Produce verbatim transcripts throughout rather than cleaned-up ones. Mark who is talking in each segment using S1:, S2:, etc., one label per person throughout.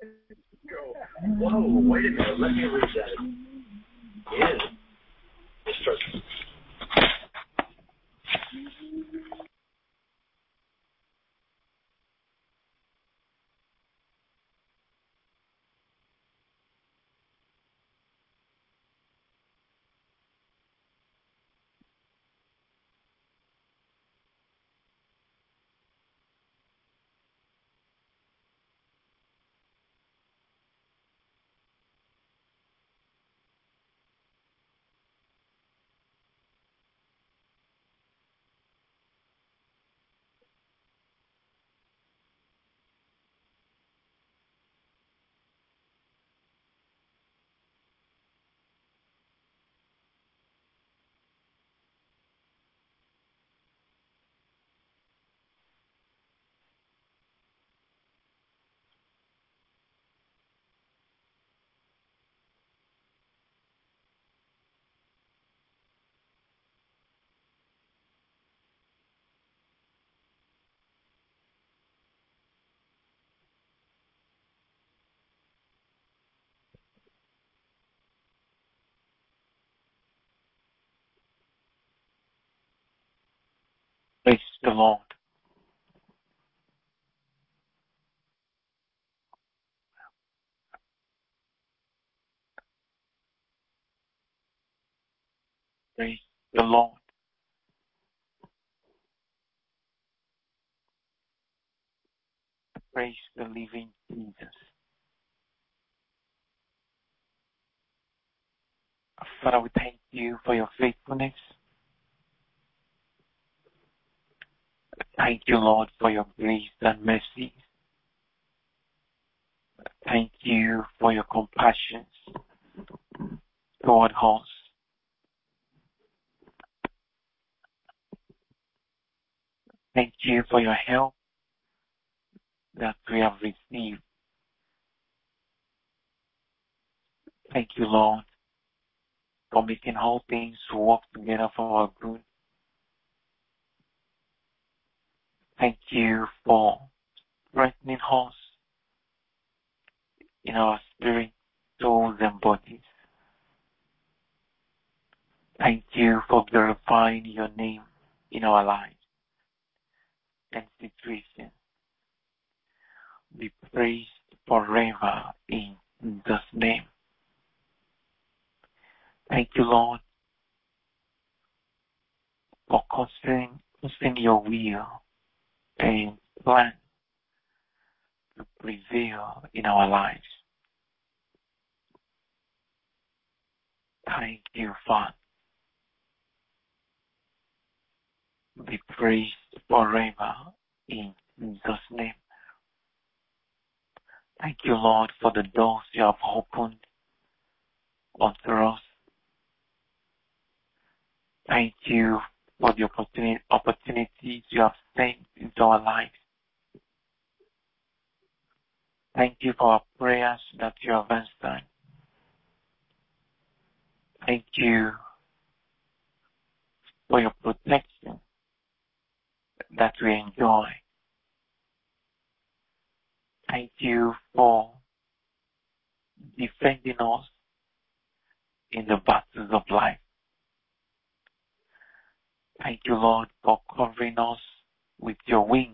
S1: Whoa, wait a minute. Let me read that again. Mister
S2: Praise the Lord. Praise the Lord. Praise the living Jesus. Father, we thank you for your faithfulness. Thank you, Lord, for your grace and mercy. Thank you for your compassion toward us. Thank you for your help that we have received. Thank you, Lord, for making all things work together for our good. Thank you for strengthening us in our spirit, souls, and bodies. Thank you for glorifying your name in our lives and situations. Be praised forever in Jesus' name. Thank you, Lord, for considering, considering your will and plan to prevail in our lives. Thank you, Father. Be praised forever in Jesus' name. Thank you, Lord, for the doors you have opened unto us. Thank you for the opportunity, opportunities you have sent into our lives. Thank you for our prayers that you have answered. Thank you for your protection that we enjoy. Thank you for defending us in the battles of life. Thank you, Lord, for covering us with your wings.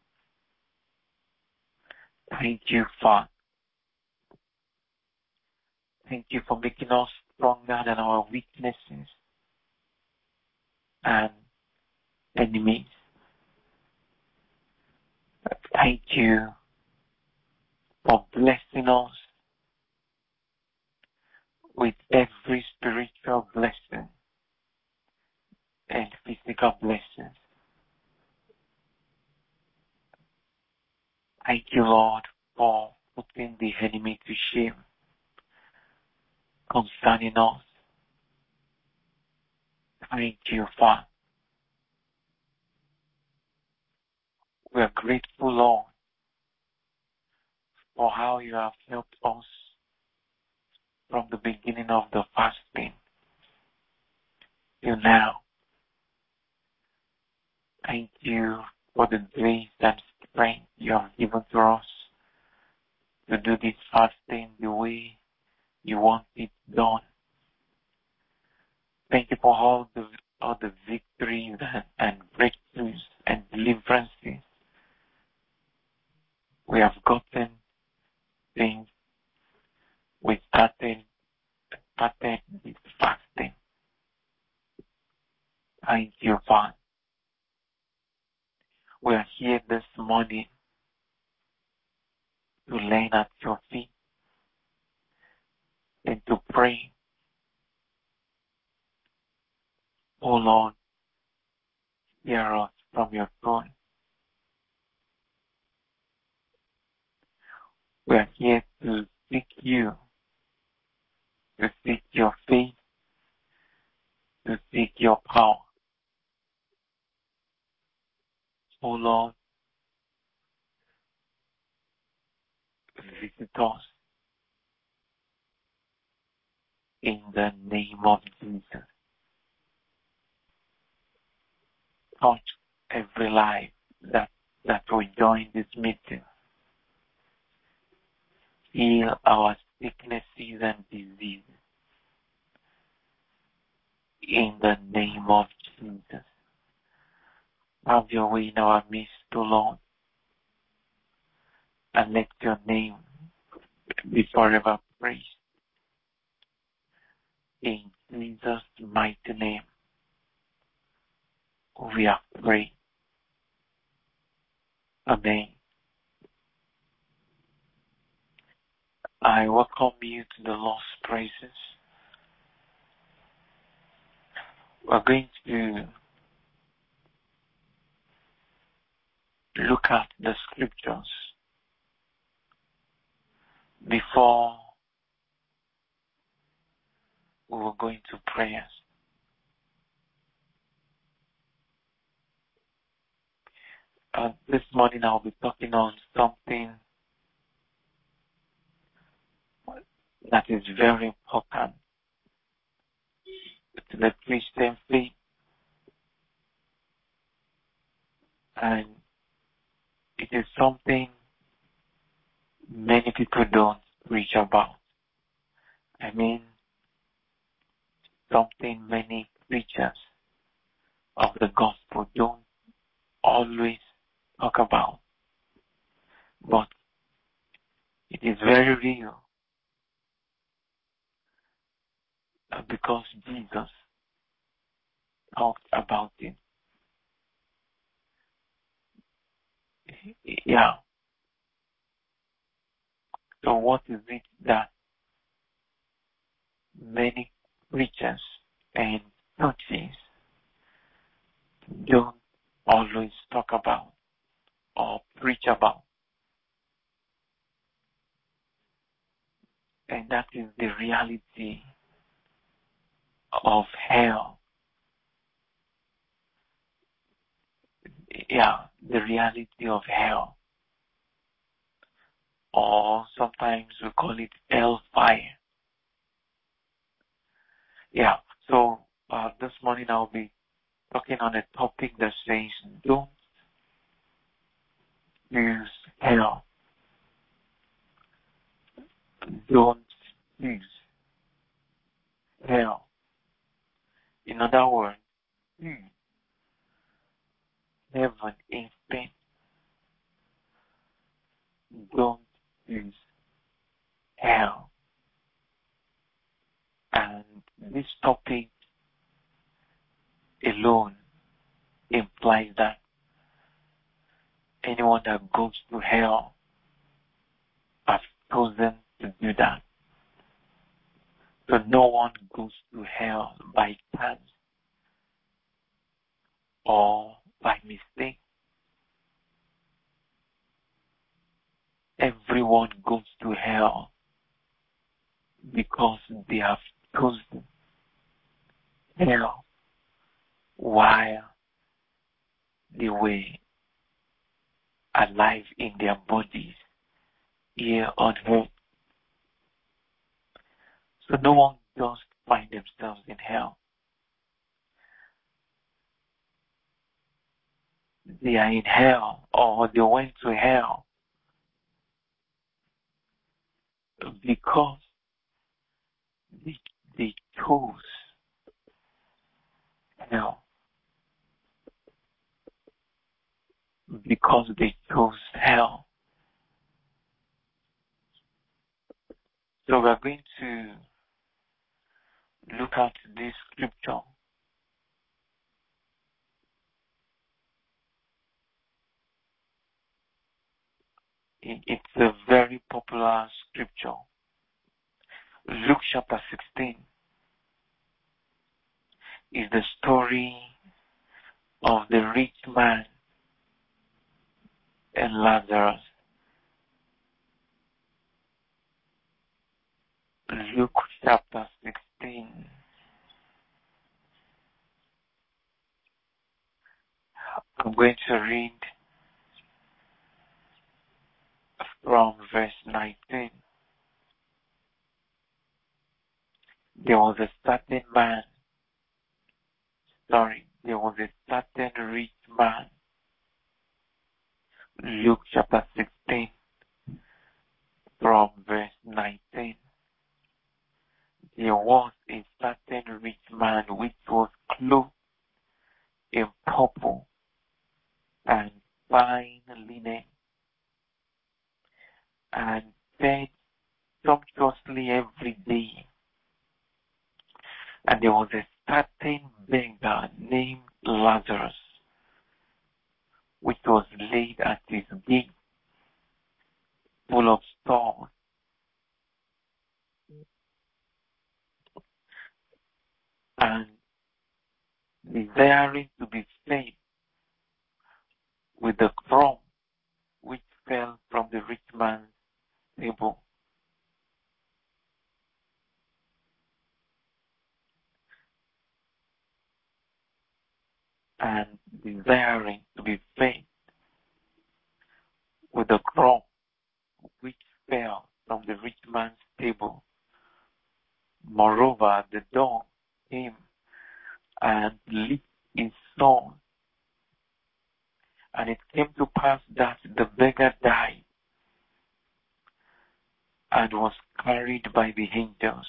S2: Thank you, Father. Thank you for making us stronger than our weaknesses and enemies. Thank you for blessing us with every spiritual blessing and physical blessings. Thank you, Lord, for putting the enemy to shame concerning us. Thank you, Father. We are grateful, Lord, for how you have helped us from the beginning of the fasting till now. Thank you for the grace and strength you have given to us to do this fasting the way you want it done. Thank you for all the all the victories and, and breakthroughs and deliverances we have gotten since we started started this fasting. Thank you, Father. We are here this morning to learn at your feet and to pray. Oh Lord, hear us from your throne. We are here to seek you, to seek your faith, to seek your power. Oh Lord, visit us in the name of Jesus. Touch every life that, that will join this meeting. Heal our sicknesses and diseases in the name of Jesus. Have your way in our midst, O Lord, and let your name be forever praised. In Jesus' mighty name, we are praying. Amen. I welcome you to the Lord's praises. We're going to look at the scriptures before we will go into prayers. Uh, this morning I'll be talking on something that is very important to the Christian faith, and it is something many people don't preach about. I mean, something many preachers of the gospel don't always talk about. But it is very real because Jesus talked about it. Yeah. So what is it that many preachers and churches don't always talk about or preach about? And that is the reality of hell. Yeah, the reality of hell. Or sometimes we call it hellfire. Yeah, so uh, this morning I'll be talking on a topic that says, don't use hell. Don't use hell. In other words, heaven is pain. Don't use hell. And this topic alone implies that anyone that goes to hell has chosen to do that. So no one goes to hell by chance or by mistake. Everyone goes to hell because they have chosen hell while they were alive in their bodies here on earth. So no one just find themselves in hell. They are in hell, or they went to hell because they, they chose hell. Because they chose hell. So we're going to look at this scripture. It's a very popular scripture. Luke chapter sixteen is the story of the rich man and Lazarus. Luke chapter sixteen. I'm going to read from verse nineteen. There was a certain man, sorry, there was a certain rich man. Luke chapter sixteen from verse nineteen. There was a certain rich man which was clothed in purple and fine linen, and fed sumptuously every day. And there was a certain beggar named Lazarus, which was laid at his gate, full of sores, and desiring to be fed with the crumb which fell from the rich man's table. And desiring to be fed with the crumb which fell from the rich man's table. Moreover, the dog came and licked his sores. And it came to pass that the beggar died and was carried by the angels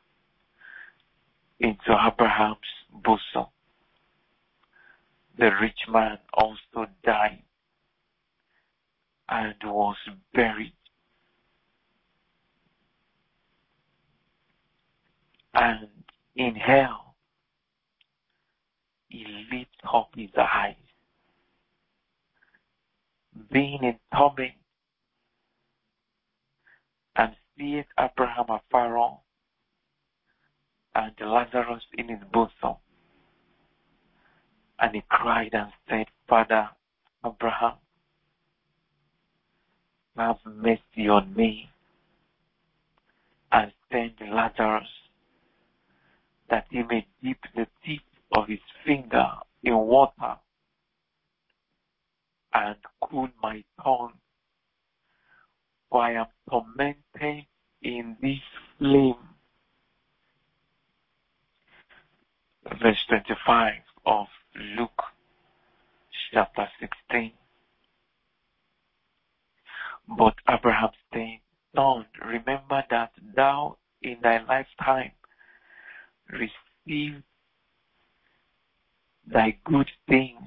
S2: into Abraham's bosom. The rich man also died and was buried. And in hell, he lifted up his eyes, being in torment, and seeth Abraham afar off, and Lazarus in his bosom. And he cried and said, Father Abraham, have mercy on me, and send Lazarus, that he may dip the tip of his finger in water and cool my tongue, for I am tormented in this flame. Verse twenty-five of Luke chapter sixteen. But Abraham said, Son, remember that thou in thy lifetime received thy good things,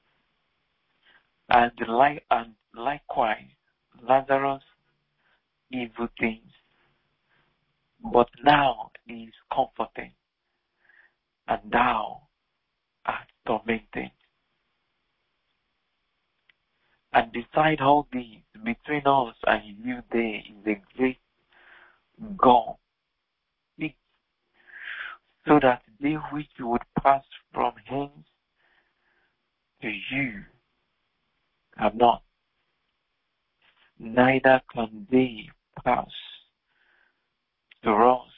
S2: and, like, and likewise Lazarus evil things. But now he is comforted, and thou art tormented. And beside all these, between us and you there is a great gulf, so that they which would pass from hence to you cannot, neither can they pass to us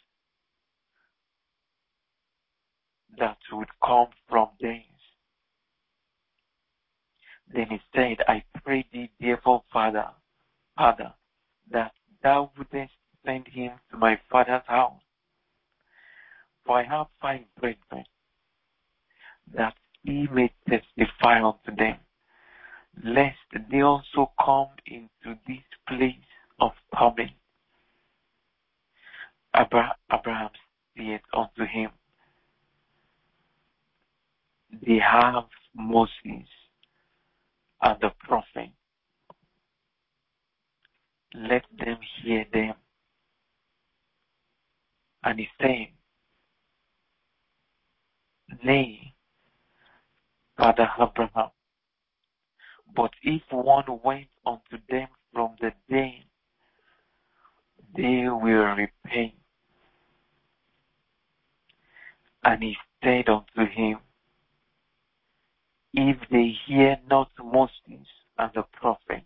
S2: that would come from thence. Then he said, I pray thee, therefore, Father, Father, that thou wouldest send him to my father's house. For I have five brethren, that he may testify unto them, lest they also come into this place of torment. Abraham said unto him, They have Moses and the prophet. Let them hear them. And he said, Nay, Father Abraham, but if one went unto them from the dead, they will repent. And he said unto him, If they hear not Moses and the prophet,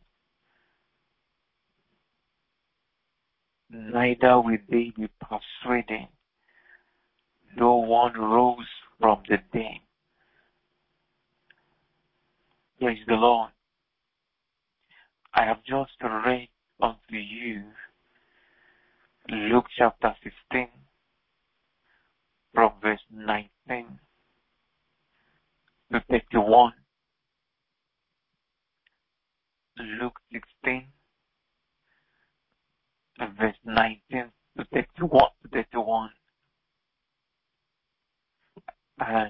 S2: neither will they be persuaded, though one rose from the dead. Praise the Lord. I have just read unto you Luke chapter sixteen from verse nineteen to thirty-one. Luke sixteen verse nineteen to thirty-one to thirty-one. And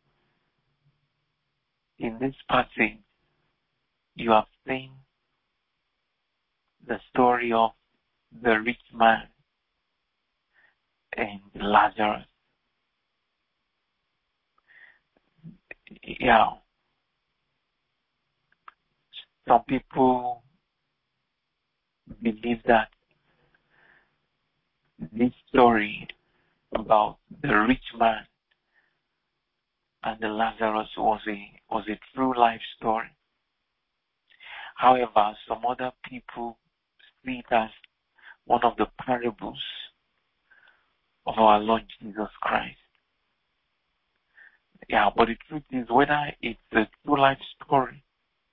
S2: in this passage, you have seen the story of the rich man and Lazarus. Yeah. Some people believe that this story about the rich man and the Lazarus was a was a true life story. However, some other people see it as one of the parables of our Lord Jesus Christ. Yeah, but the truth is, whether it's a true life story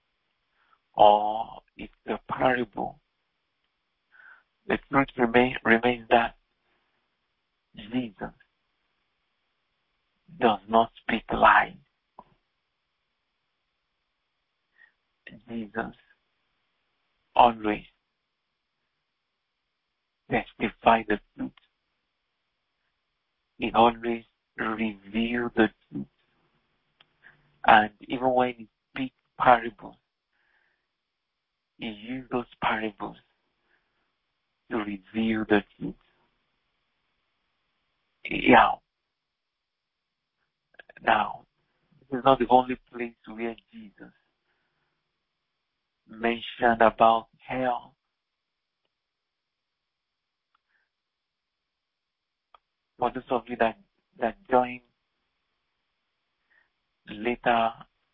S2: or it's a parable, the truth remain, remains that Jesus does not speak lies. Jesus always testifies the truth. He always reveals the truth. And even when he speaks parables, he uses those parables to reveal the truth. Yeah. Now, this is not the only place where Jesus mentioned about hell. For those of you that, that join later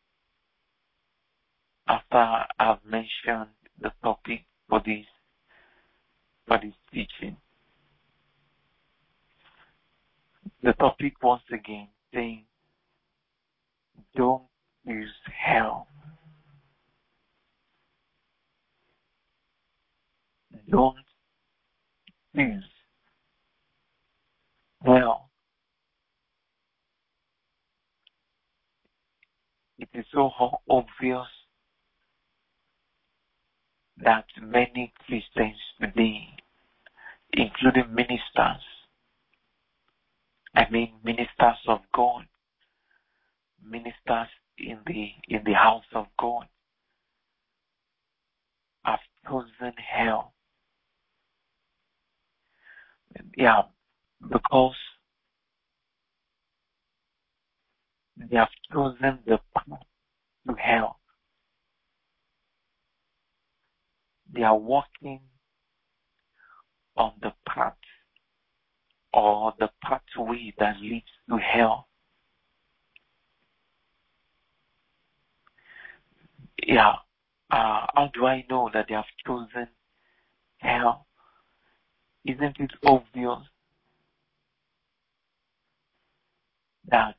S2: after I've mentioned the topic for this for this teaching. The topic once again saying, don't use hell. Don't use hell. It is so obvious that many Christians today, including ministers, I mean ministers of God, ministers in the in the house of God, have chosen hell. Yeah, because they have chosen the path to hell. They are walking on the path or the pathway that leads to hell. Yeah, uh, how do I know that they have chosen hell? Isn't it obvious that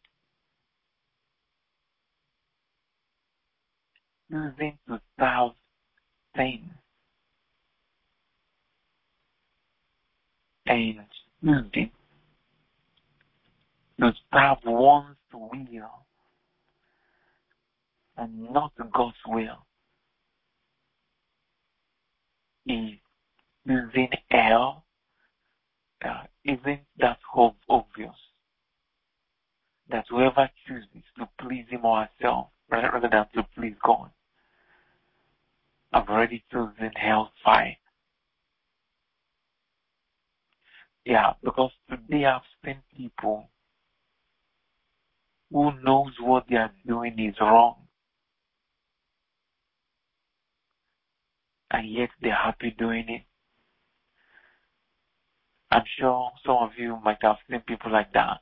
S2: choosing to serve sin and choosing to serve one's will and not God's will is choosing hell, uh, Isn't that hope obvious? That whoever chooses to please him or herself rather than to please God, I've already chosen hellfire. Yeah, because today I've seen people who knows what they are doing is wrong, and yet they're happy doing it. I'm sure some of you might have seen people like that.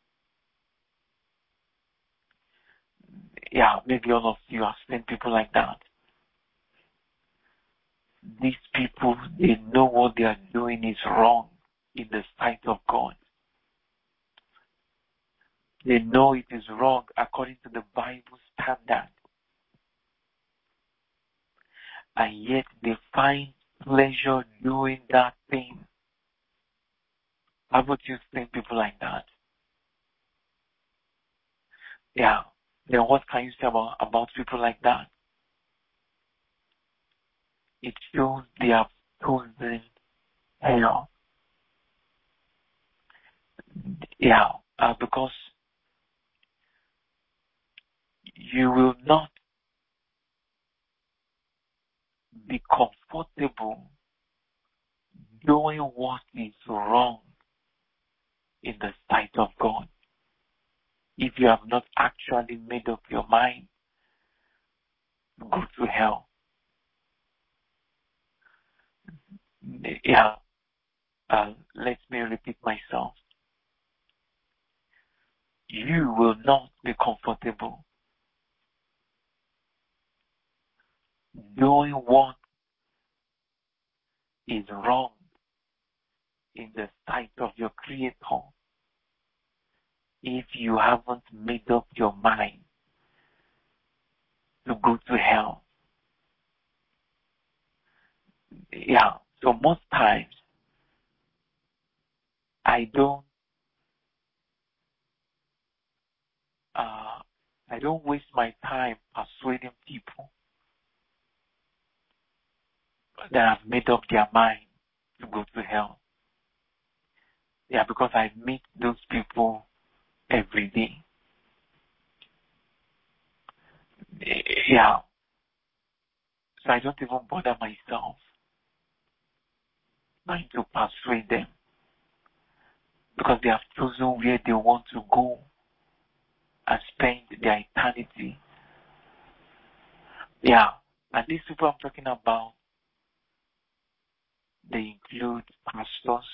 S2: Yeah, maybe all of you have seen people like that. These people, they know what they are doing is wrong in the sight of God. They know it is wrong according to the Bible standard. And yet they find pleasure doing that thing. Haven't you seen people like that? Yeah. Then what can you say about, about people like that? It shows they have chosen hell. Yeah, uh, because you will not be comfortable doing what is wrong in the sight of God if you have not actually made up your mind to go to hell. Yeah, uh, let me repeat myself. You will not be comfortable doing what is wrong in the sight of your Creator if you haven't made up your mind to go to hell. Yeah, so most times I don't uh, I don't waste my time persuading people that have made up their mind to go to hell. Yeah, because I meet those people every day. Yeah. So I don't even bother myself trying to persuade them because they have chosen where they want to go and spend their eternity. Yeah. And these people I'm talking about, they include pastors,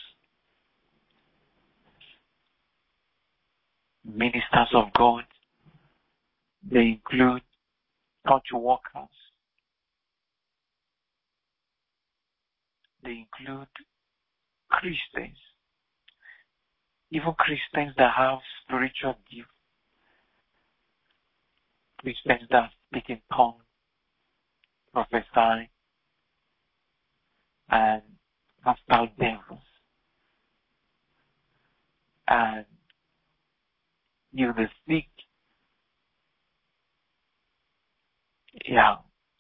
S2: ministers of God, they include church workers, they include Christians, even Christians that have spiritual gifts, Christians that speak in tongues, prophesy, and cast out devils, and heal the sick. Yeah.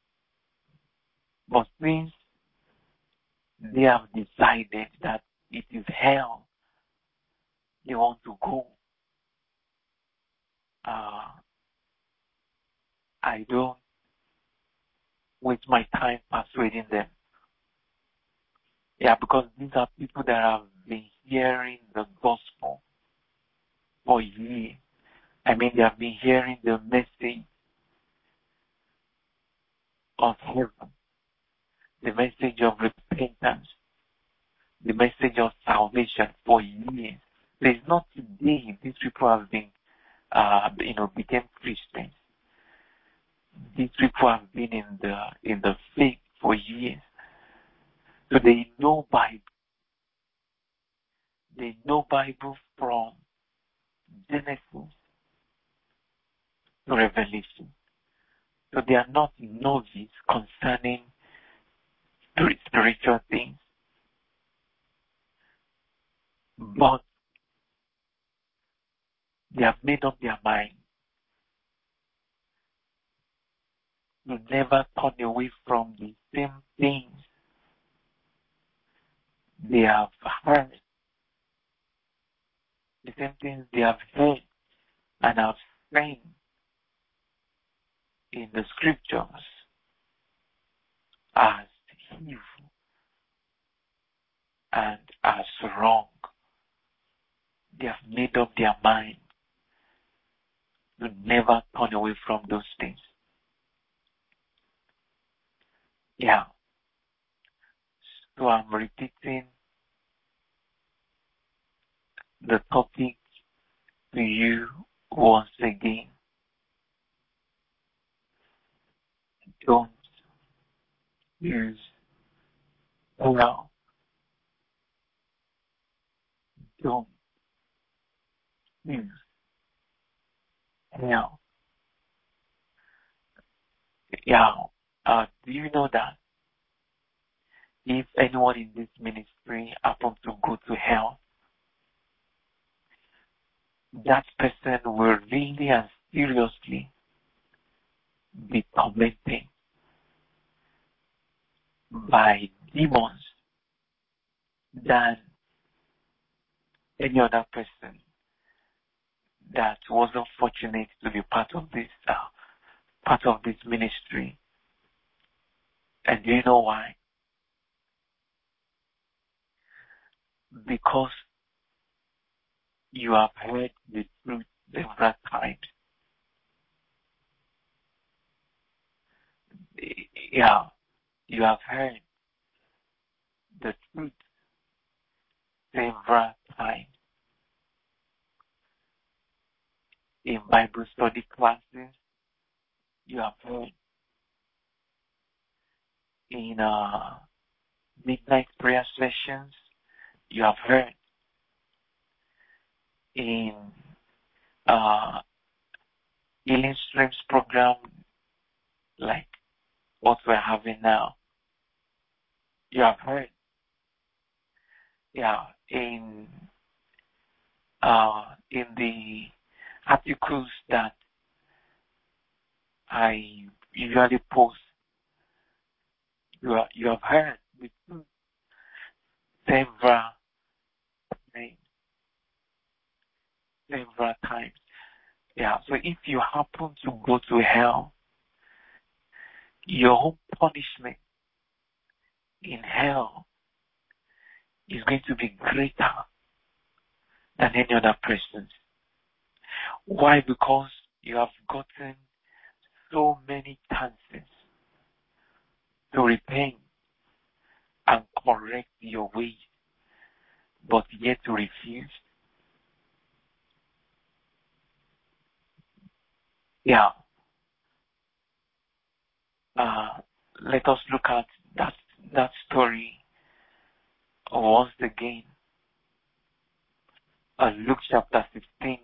S2: But since they have decided that it is hell they want to go, uh, I don't waste my time persuading them. Yeah, because these are people that have been hearing the gospel for years. I mean, they have been hearing the message of heaven, the message of repentance, the message of salvation for years. So it's not today these people have been, uh, you know, became Christians. These people have been in the in the faith for years. So they know Bible. They know Bible from Genesis to Revelation. So they are not novice concerning spiritual things. But they have made up their mind to never turn away from the same things they have heard same things they have heard and have seen in the scriptures as evil and as wrong. They have made up their mind to never turn away from those things. Yeah. So I'm repeating the topic to you once again. Don't use hell. Don't use hell. Yeah. Uh, do you know that if anyone in this ministry happens to go to hell, that person will really and seriously be tormented by demons than any other person that wasn't fortunate to be part of this uh, part of this ministry. And do you know why? Because you have heard the truth several times. Yeah, you have heard the truth several times. In Bible study classes, you have heard. In uh, midnight prayer sessions, you have heard. In uh, healing streams program like what we're having now, you have heard. Yeah, in uh, in the articles that I usually post, you are, you have heard the truth several times, several times. Yeah, so if you happen to go to hell, your own punishment in hell is going to be greater than any other person's. Why? Because you have gotten so many chances to repent and correct your ways, but yet to refuse. Yeah. Uh, let us look at that that story once again. Uh, Luke chapter sixteen,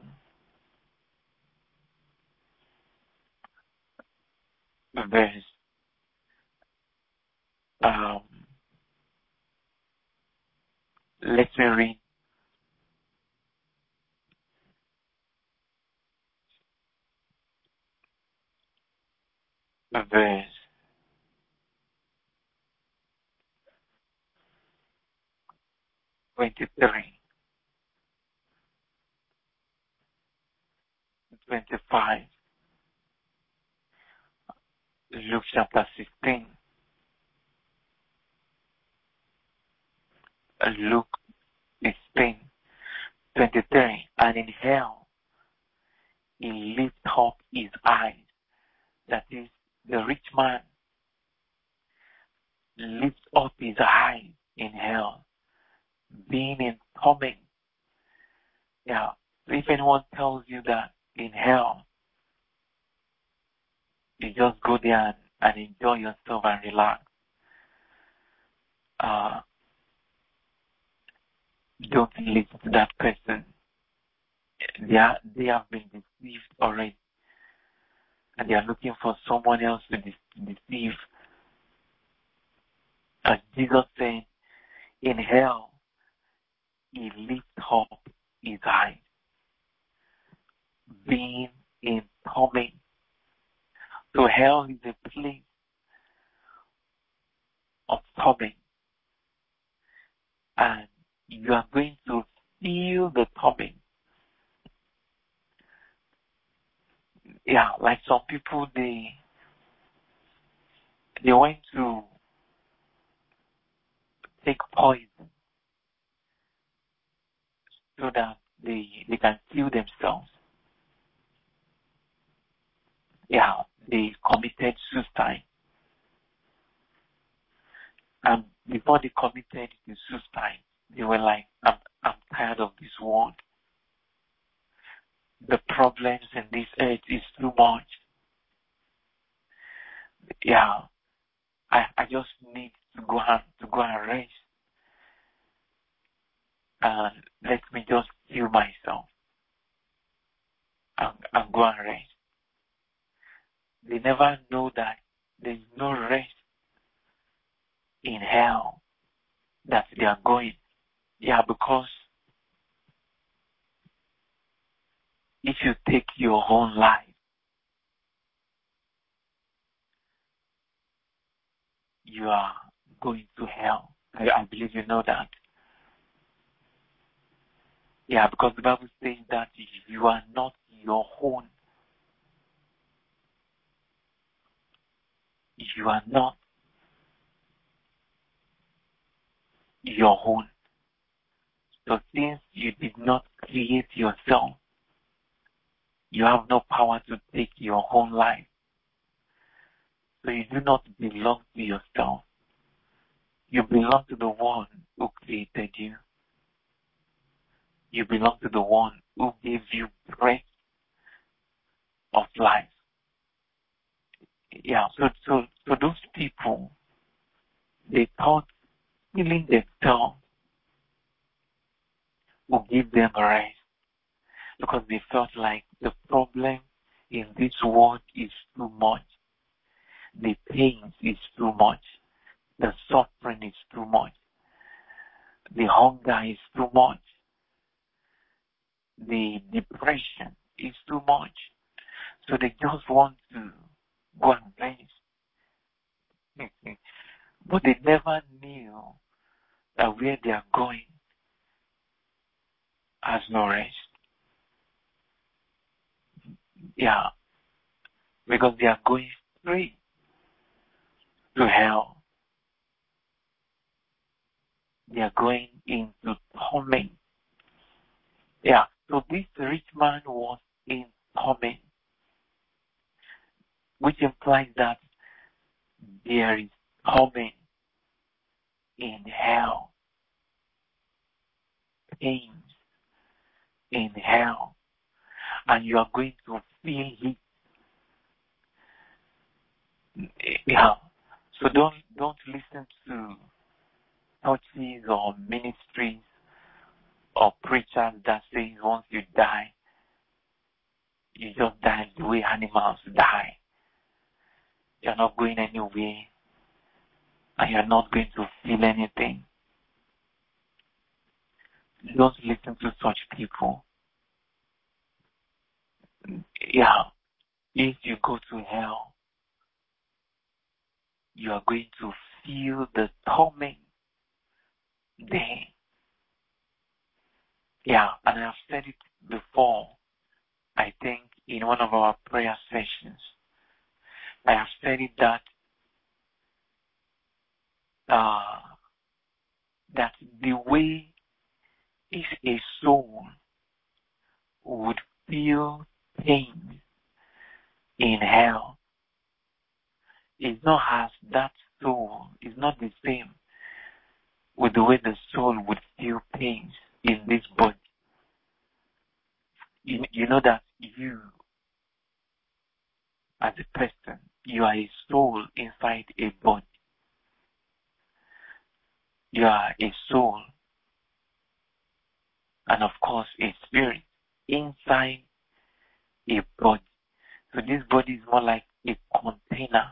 S2: verse um, let me read verse twenty-three, twenty-five. Luke chapter sixteen. Uh, Luke sixteen, twenty-three. And in hell he lift up his eyes. That is, the rich man lifts up his eyes in hell, being in torment. Yeah. If anyone tells you that in hell, you just go there and, and enjoy yourself and relax, uh, don't listen to that person. They, are, they have been deceived already, and they are looking for someone else to de- deceive. As Jesus said, in hell, he lifts up his eyes, being in torment. So hell is a place of torment, and you are going to feel the torment yeah, like some people, they they went to take poison so that they they can kill themselves. Yeah, they committed suicide. And before they committed the suicide, they were like, I'm, I'm tired of this world. The problems in this earth is too much. Yeah, I, I just need to go and to go and rest. And let me just kill myself and, and go and rest. They never know that there's no rest in hell that they are going. Yeah, because if you take your own life, you are going to hell. I, I believe you know that. Yeah, because the Bible says that you are not your own. You are not your own. So since you did not create yourself, you have no power to take your own life. So you do not belong to yourself. You belong to the one who created you. You belong to the one who gave you breath of life. Yeah, so so so those people, they thought killing themselves will give them rest because they felt like the problem in this world is too much. The pain is too much. The suffering is too much. The hunger is too much. The depression is too much. So they just want to go and rest. But they never knew that where they are going has no rest. Yeah, because they are going straight to hell. They are going into torment. Yeah, so this rich man was in torment, which implies that there is torment in hell, pain in hell, and you are going to feel it. Yeah, so don't don't listen to churches or ministries or preachers that say once you die, you just die the way animals die. You're not going anywhere, and you're not going to feel anything. Don't listen to such people. Yeah, if you go to hell, you are going to feel the torment there. Yeah, and I've said it before, I think, in one of our prayer sessions. I have said it that uh, that the way if a soul would feel pain in hell is not as that soul is not the same with the way the soul would feel pains in this body. You, you know that you, as a person, you are a soul inside a body. You are a soul, and of course a spirit inside a body. So this body is more like a container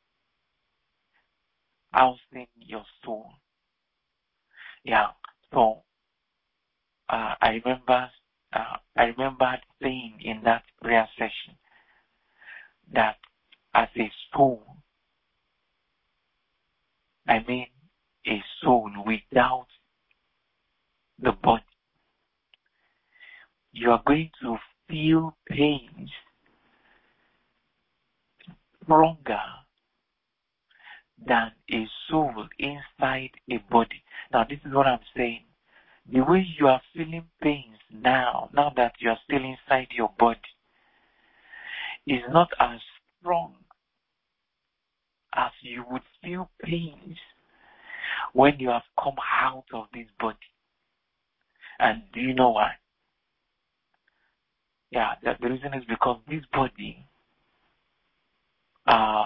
S2: housing your soul. Yeah. So uh, I remember, uh, I remember saying in that prayer session that as a soul, I mean a soul without the body, you are going to feel pains stronger than a soul inside a body. Now, this is what I'm saying. The way you are feeling pains now, now that you are still inside your body, is not as strong as you would feel pains when you have come out of this body. And do you know why? Yeah, the, the reason is because this body uh,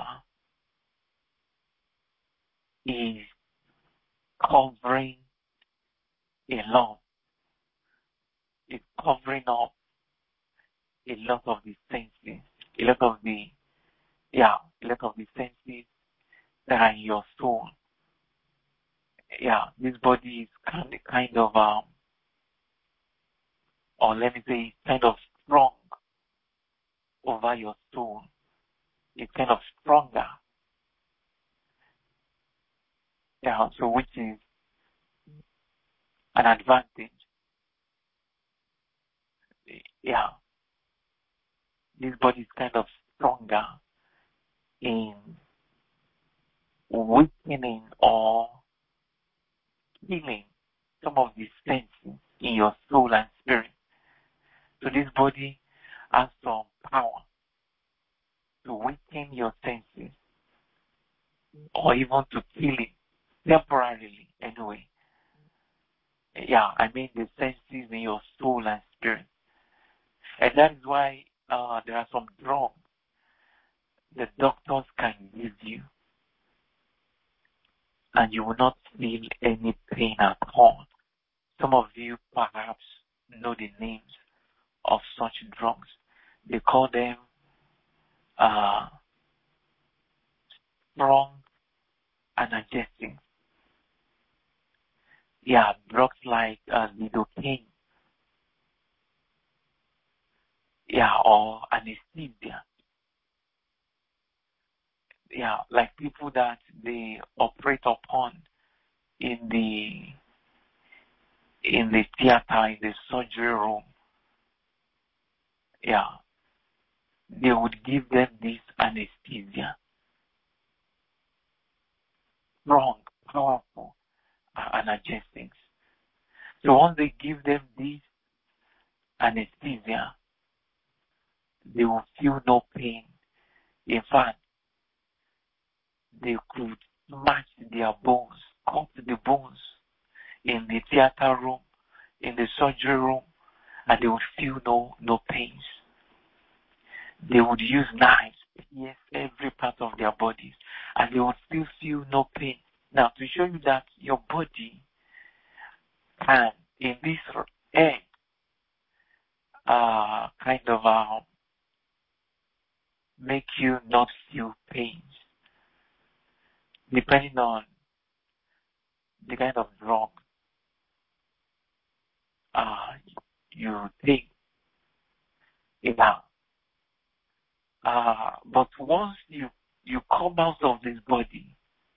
S2: is covering a lot. It's covering up a lot of the senses, a lot of the, yeah, a lot of the senses that are in your soul. Yeah, this body is kind of, kind of um, or let me say, kind of strong over your soul. It's kind of stronger. Yeah, so which is an advantage. Yeah, this body is kind of stronger in weakening or healing some of the senses in your soul and spirit. So this body has some power to weaken your senses or even to kill it temporarily anyway. Yeah, I mean the senses in your soul and spirit. And that is why uh, there are some drugs the doctors can give you and you will not feel any pain at all. Some of you perhaps know the names of such drugs. They call them uh, strong analgesics. Yeah, drugs like uh, lidocaine. Yeah, or anesthesia. Yeah, like people that they operate upon in the in the theater, in the surgery room. Yeah, they would give them this anesthesia. Strong, powerful uh, analgesics. So once they give them this anesthesia, they will feel no pain. In fact, they could smash their bones, cut the bones in the theater room, in the surgery room, and they would feel no no pains. They would use knives, pierce every part of their bodies, and they would still feel no pain. Now, to show you that your body can, in this end, uh, kind of uh, make you not feel pains, depending on the kind of drug uh, you take. Yeah. Uh, but once you, you come out of this body,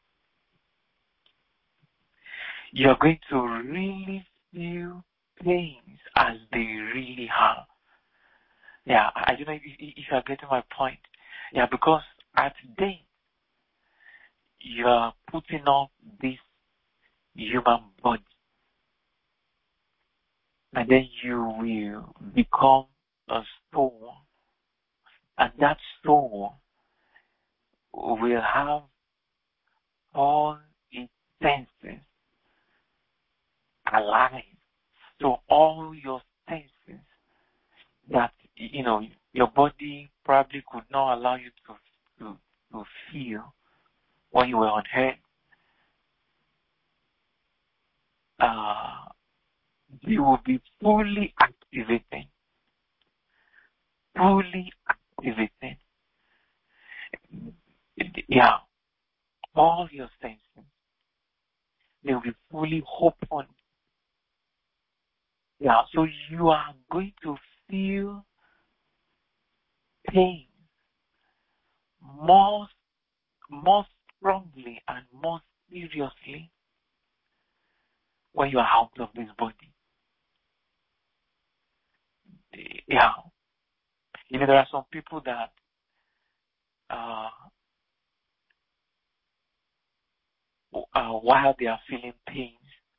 S2: you're going to really feel pains as they really are. Yeah, I don't know if, if you're getting my point. Yeah, because at day, you're putting on this human body, and then you will become a soul, and that soul will have all its senses alive. So all your senses that, you know, your body probably could not allow you to to, to feel when you were on earth, uh, you will be fully activated. Fully activated. Yeah. All your senses, they will be fully open. Yeah. So you are going to feel pain more, more strongly and more seriously when you are out of this body. Yeah. You know, there are some people that uh, uh, while they are feeling pains,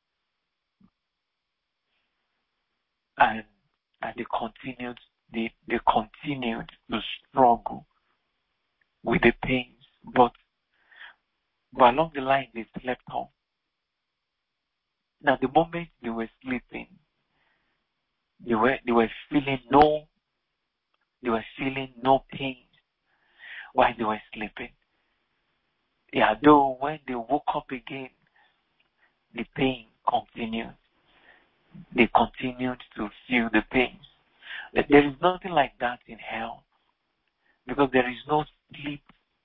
S2: and and they continued they they continued to struggle with the pains, but but along the line they slept off. Now the moment they were sleeping, they were they were feeling no they were feeling no pains while they were sleeping. Yeah, though when they woke up again, the pain continued. They continued to feel the pains. There is nothing like that in hell, because there is no sleep.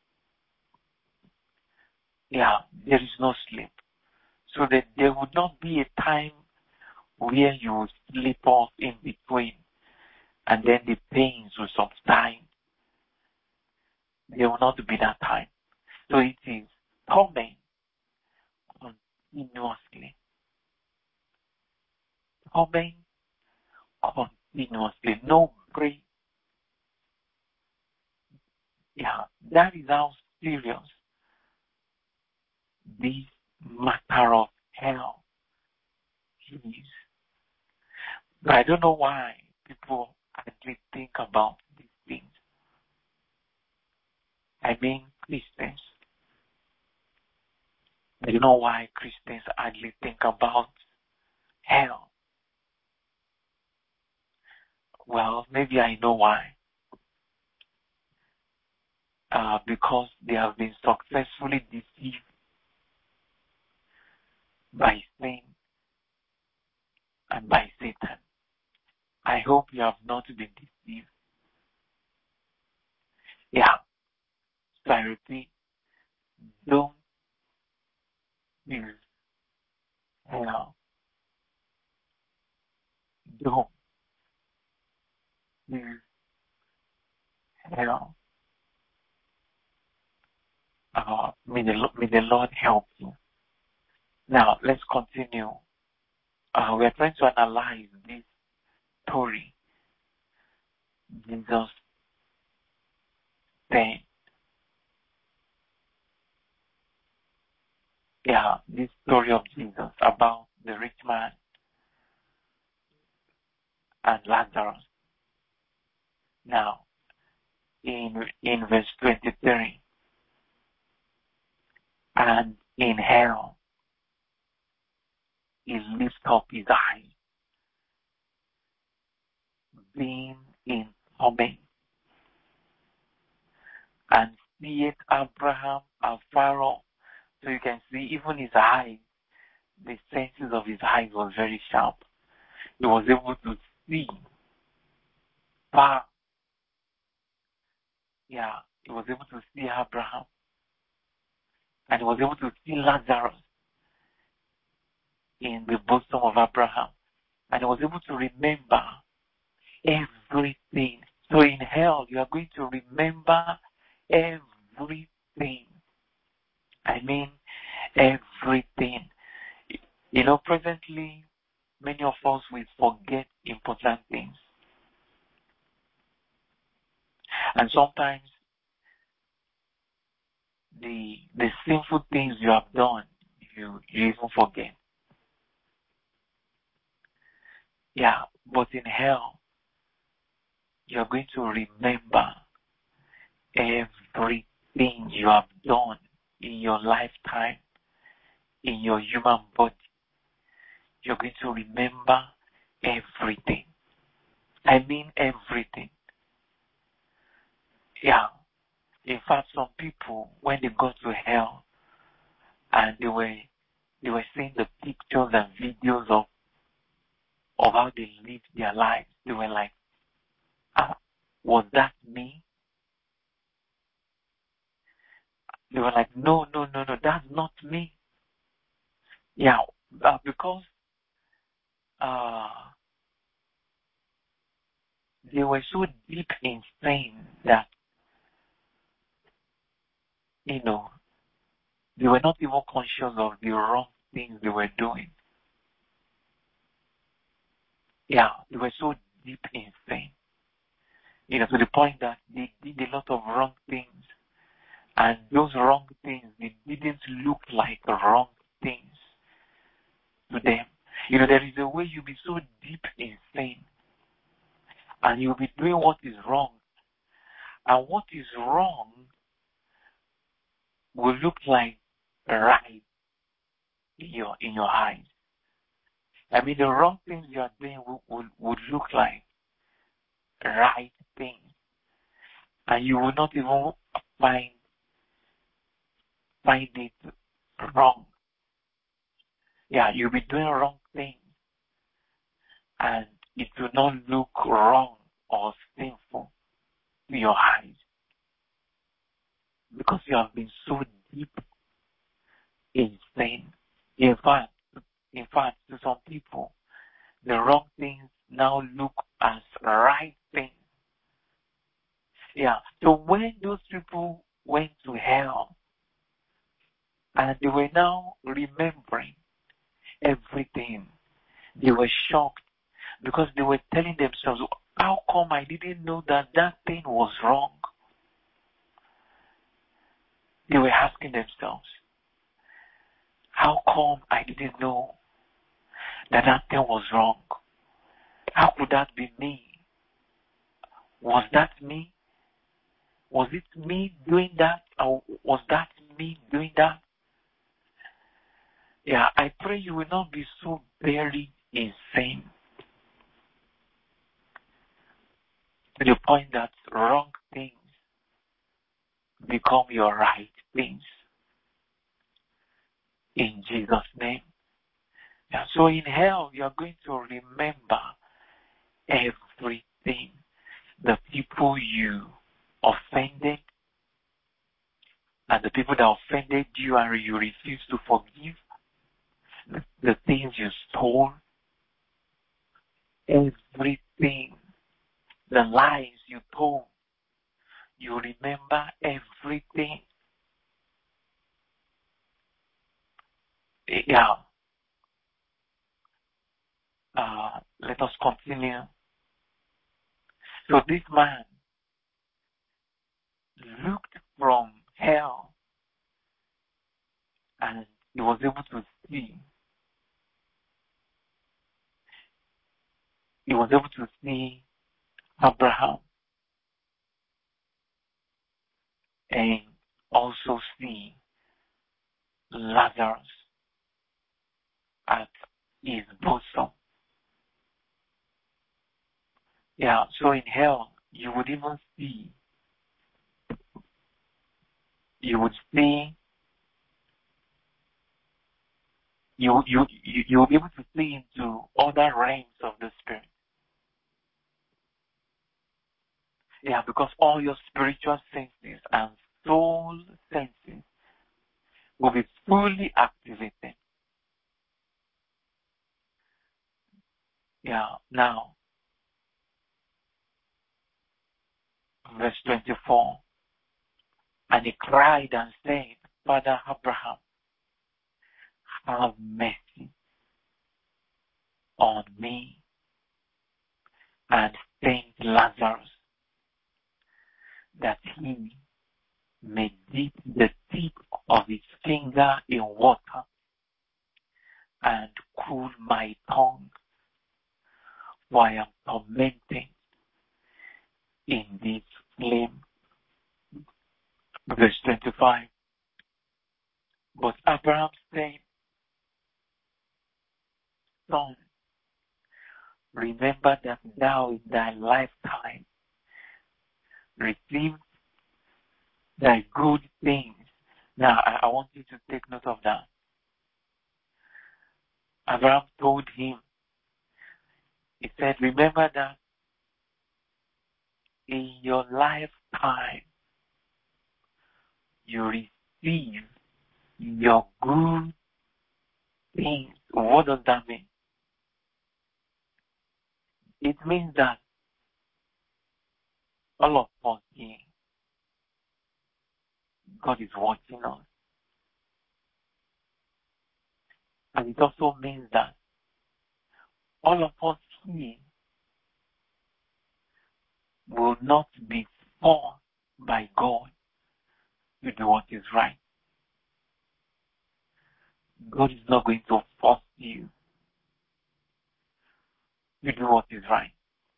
S2: Yeah, there is no sleep. So that there would not be a time where you will sleep off in between and then the pains will subside. There will not be that time. So it is torment continuously. Torment continuously. No break. Yeah, that is how serious this matter of hell is. But I don't know why people actually think about these things. I mean Christians. I don't know why Christians hardly think about hell. Well, maybe I know why. Uh, because they have been successfully deceived by sin and by Satan. I hope you have not been deceived. Yeah. So I repeat, don't use hell. Don't use hell. Uh, may, the, may the Lord help you. Now, let's continue. Uh, we are trying to analyze this story. Jesus said, yeah, this story of Jesus about the rich man and Lazarus. Now, in in verse twenty-three, and in hell, he lifts up his eyes, being in torment, and seeth Abraham afar off. So you can see even his eyes, the senses of his eyes was very sharp. He was able to see far. Yeah, he was able to see Abraham. And he was able to see Lazarus in the bosom of Abraham. And he was able to remember everything. So in hell, you are going to remember everything. I mean, everything. You know, presently, many of us will forget important things. And sometimes, the the sinful things you have done, you, you even forget. Yeah, but in hell, you are going to remember everything you have done in your lifetime, in your human body. You're going to remember everything. I mean everything. Yeah. In fact, some people, when they go to hell, and they were they were seeing the pictures and videos of of how they lived their lives, they were like, ah, was that me? They were like, no, no, no, no, that's not me. Yeah, uh, because uh, they were so deep in sin that, you know, they were not even conscious of the wrong things they were doing. Yeah, they were so deep in sin. You know, to the point that they did a lot of wrong things. And those wrong things, they didn't look like wrong things to them. You know, there is a way you'll be so deep in sin, and you'll be doing what is wrong. And what is wrong will look like right in your in your eyes. I mean, the wrong things you are doing would, would, would look like right things. And you will not even find, find it wrong. Yeah, you'll be doing wrong things. And it will not look wrong or sinful to your eyes. Because you have been so deep in sin. In fact, in fact, to some people, the wrong things now look as right things. Yeah. So when those people went to hell, and they were now remembering everything, they were shocked because they were telling themselves, how come I didn't know that that thing was wrong? They were asking themselves, how come I didn't know that that thing was wrong? How could that be me? Was that me? Was it me doing that? Or was that me doing that? Yeah, I pray you will not be so buried in sin to the point that wrong things become your right things. In Jesus' name. Yeah, so in hell, you are going to remember everything. The people you offended, and the people that offended you and you refuse to forgive, the, the things you stole, everything, the lies you told, you remember everything. Yeah. Uh, let us continue. So this man looked from hell and he was able to see. He was able to see Abraham and also see Lazarus at his bosom. Yeah, so in hell, you would even see, you would see, you, you, you, you'll be able to see into other realms of the spirit. Yeah, because all your spiritual senses and soul senses will be fully activated. Yeah, now, verse twenty-four. And he cried and said, Father Abraham, have mercy on me and send Lazarus that he may dip the tip of his finger in water and cool my tongue, for I am tormented in this flame. Verse twenty-five. But Abraham said, Son, remember that thou in thy lifetime received thy good things. Now, I, I want you to take note of that. Abraham told him, he said, remember that in your lifetime you receive your good things. What does that mean? It means that all of us here, God is watching us. And it also means that all of us here will not be forced by God You do what is right. God is not going to force you. You do what is right.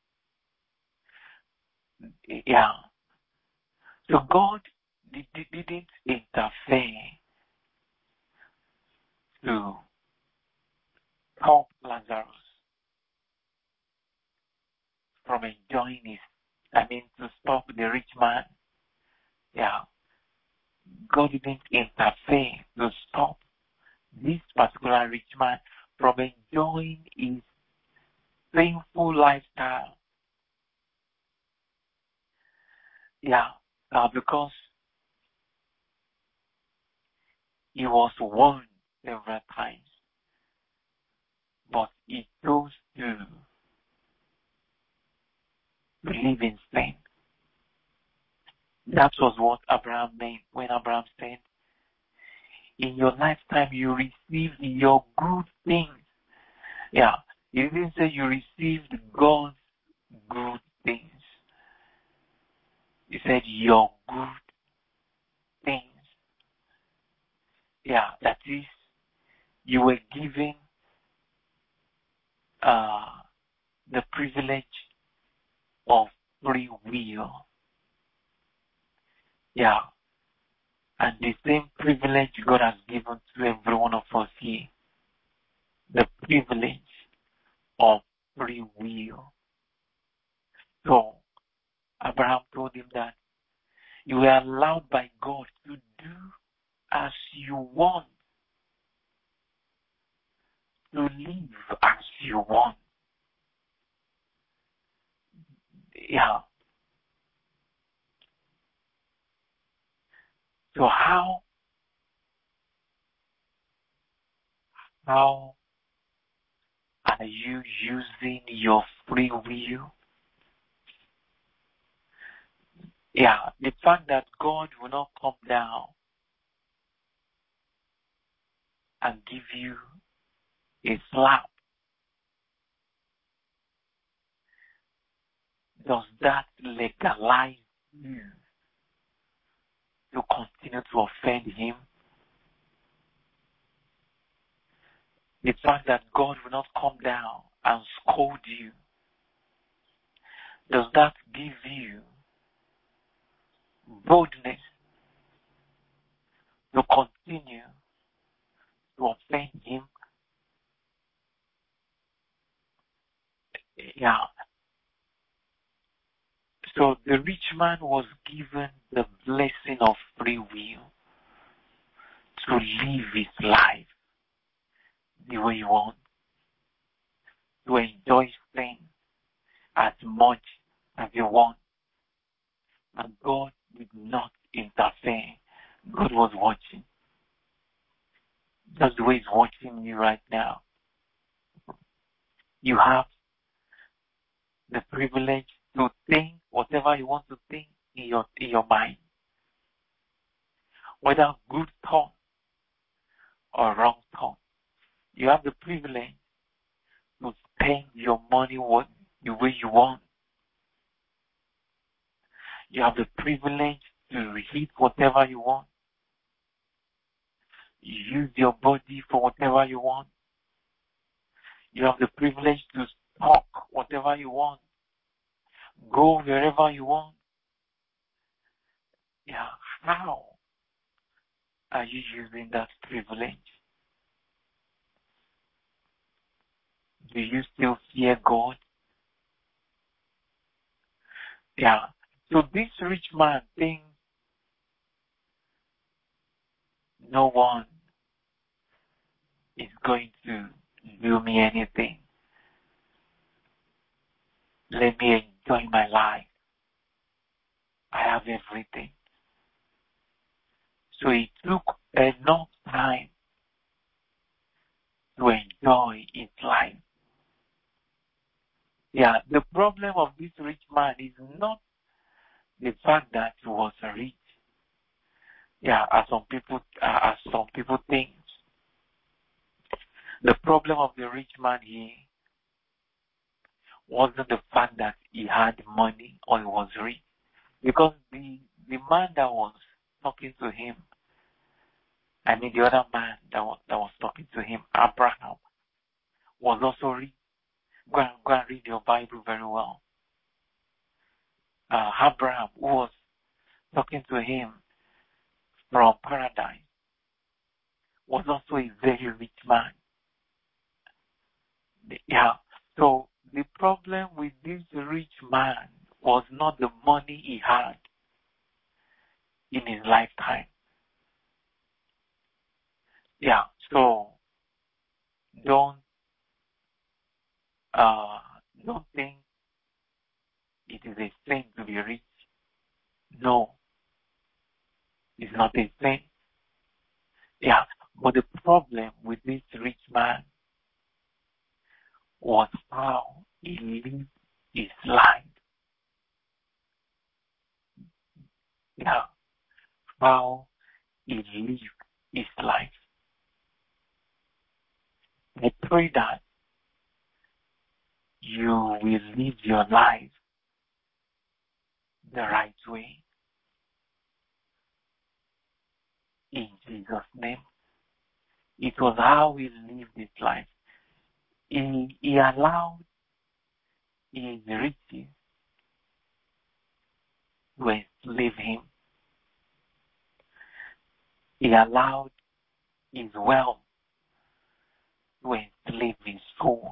S2: Yeah. So God didn't interfere to help Lazarus from enjoying his, I mean, to stop the rich man. Yeah. God didn't interfere to stop this particular rich man from enjoying his painful lifestyle. Yeah, uh, because he was warned several times, but he chose to live in sin. That was what Abraham meant when Abraham said, in your lifetime you received your good things. Yeah, he didn't say you received God's good things. He said your good things. Yeah, that is, you were given uh, the privilege of free will. Yeah, and the same privilege God has given to every one of us here. The privilege of free will. So, Abraham told him that you were allowed by God to do as you want, to live as you want. Yeah. So how, how are you using your free will? Yeah, the fact that God will not come down and give you a slap, does that legalize you to continue to offend Him? The fact that God will not come down and scold you, does that give you boldness to continue to offend Him? Yeah. So the rich man was given the blessing of free will to live his life the way he wants, to enjoy things as much as he wants. And God did not interfere. God was watching. That's the way He's watching you right now. You have the privilege to think whatever you want to think in your in your mind, whether good thought or wrong thought. You have the privilege to spend your money what the way you want. You have the privilege to eat whatever you want. You use your body for whatever you want. You have the privilege to talk whatever you want. Go wherever you want. Yeah, how are you using that privilege? Do you still fear God? Yeah. So this rich man thinks no one is going to do me anything. Let me enjoy my life. I have everything. So it took enough time to enjoy his life. Yeah, the problem of this rich man is not the fact that he was rich. Yeah, as some people, uh, as some people think. The problem of the rich man here wasn't the fact that he had money or he was rich, because the the man that was talking to him, I mean the other man that was, that was talking to him, Abraham, was also rich. Go and, go and read your Bible very well. Uh, Abraham, who was talking to him from paradise, was also a very rich man. Yeah. So the problem with this rich man was not the money he had in his lifetime. Yeah. So don't uh don't think it is a sin to be rich. No, it's not a sin. Yeah. But the problem with this rich man was how he lived his life. Yeah. How he lived his life. I pray that you will live your life the right way. In Jesus' name. It was how he lived his life. He, he allowed his riches to enslave him. He allowed his wealth to enslave his soul.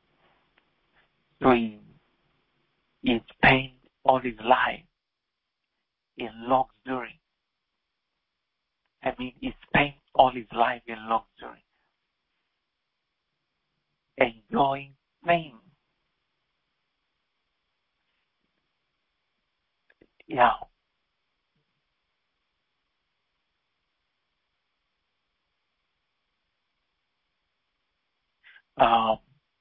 S2: So he, he spent all his life in luxury. I mean, he spent all his life in luxury, enjoying fame. Yeah. Um,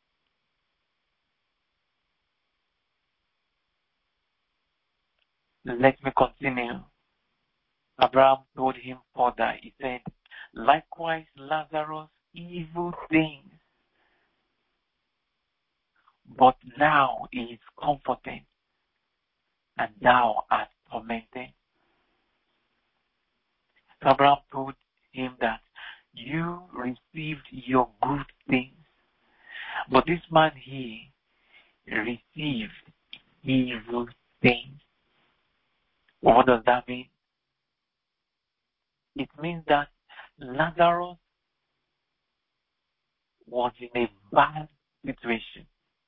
S2: let me continue. Abraham told him further, he said, likewise Lazarus evil things, but now he is comforted, and thou art tormented. So Abraham told him that you received your good things, but this man here received evil things. What does that mean? It means that Lazarus was in a bad situation.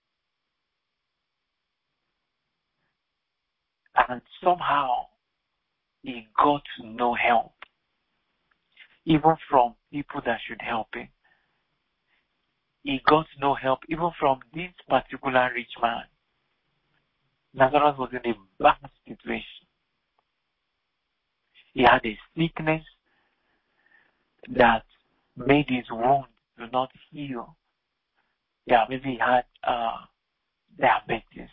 S2: And somehow he got no help, even from people that should help him. He got no help, even from this particular rich man. Lazarus was in a bad situation. He had a sickness that made his wound to not heal. Yeah, maybe he had uh, diabetes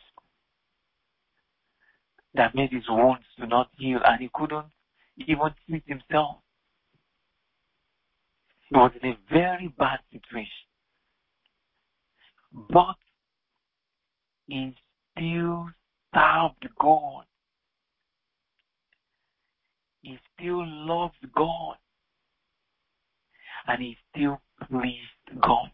S2: that made his wounds to not heal, and he couldn't even treat himself. He was in a very bad situation. But he still served God. He still loved God. And he still pleased God.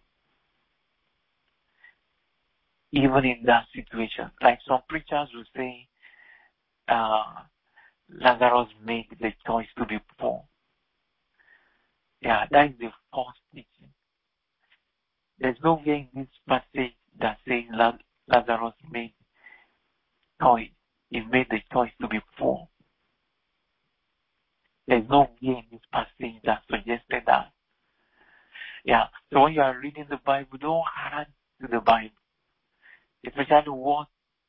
S2: Even in that situation. Like some preachers will say, uh, Lazarus made the choice to be poor. Yeah, that is the false teaching. There's no way in this passage that says Lazarus made choice. He made the choice to be poor. There's no way in this passage that suggested that. Yeah, so when you are reading the Bible, don't add to the Bible. Especially what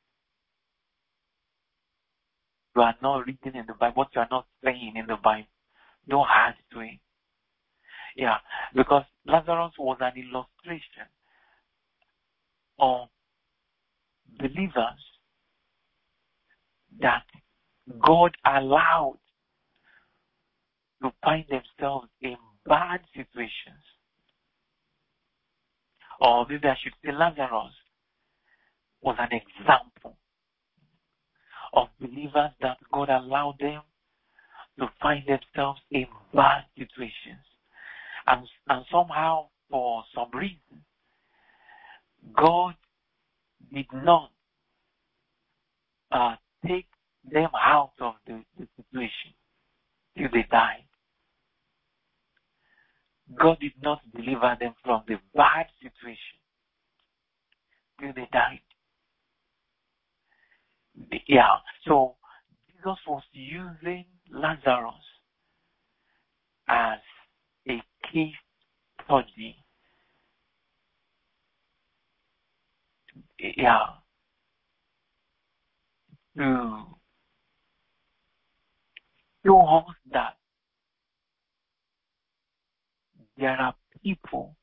S2: you are not reading in the Bible, what you are not saying in the Bible. Don't add to it. Yeah, because Lazarus was an illustration of believers that God allowed to find themselves in bad situations. Or maybe I should say Lazarus was an example of believers that God allowed them to find themselves in bad situations. And, and somehow, for some reason, God did not uh, take them out of the, the situation till they died. God did not deliver them from the bad situation till they died. Yeah, so Jesus was using Lazarus as a case study. Yeah, to show us that there are people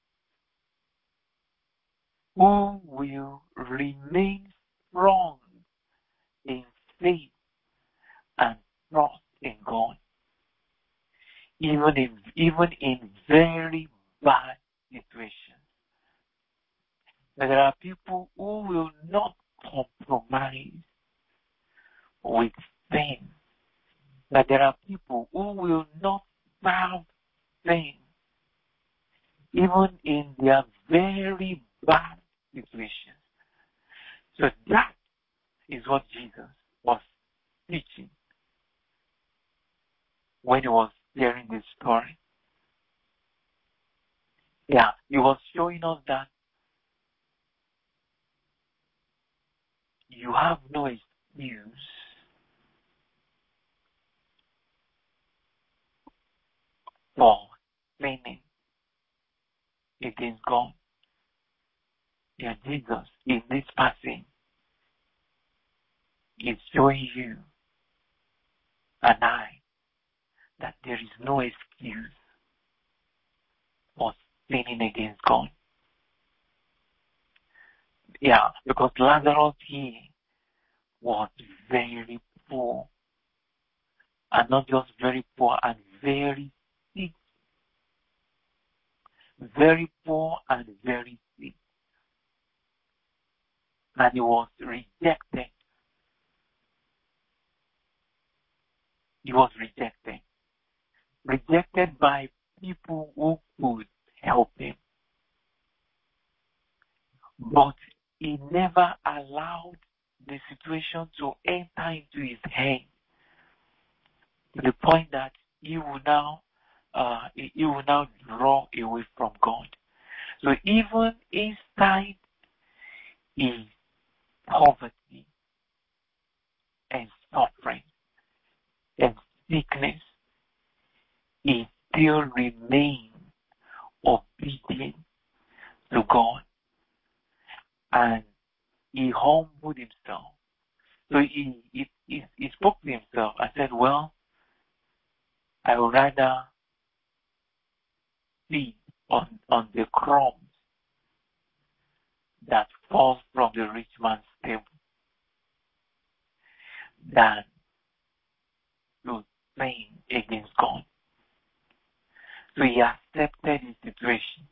S2: who will remain strong in faith and trust in God, even in even in very bad situations. But there are people who will not compromise with sin. But there are people who will not serve sin, even in their very bad situations. So that is what Jesus was teaching when he was sharing this story. Yeah, he was showing us that you have no excuse for sinning against God. Yeah, Jesus in this passage is showing you and I that there is no excuse for sinning against God. Yeah, because Lazarus here was very poor. And not just very poor, and very sick. Very poor and very sick. And he was rejected. He was rejected. Rejected by people who could help him. But he never allowed the situation to enter into his head to the point that he will now uh, he will now draw away from God. So even inside his poverty and suffering and sickness, he still remained obedient to God, and he humbled himself. So he, he, he, he spoke to himself and said, well, I would rather feed on, on the crumbs that fall from the rich man's table than to sin against God. So he accepted his situation.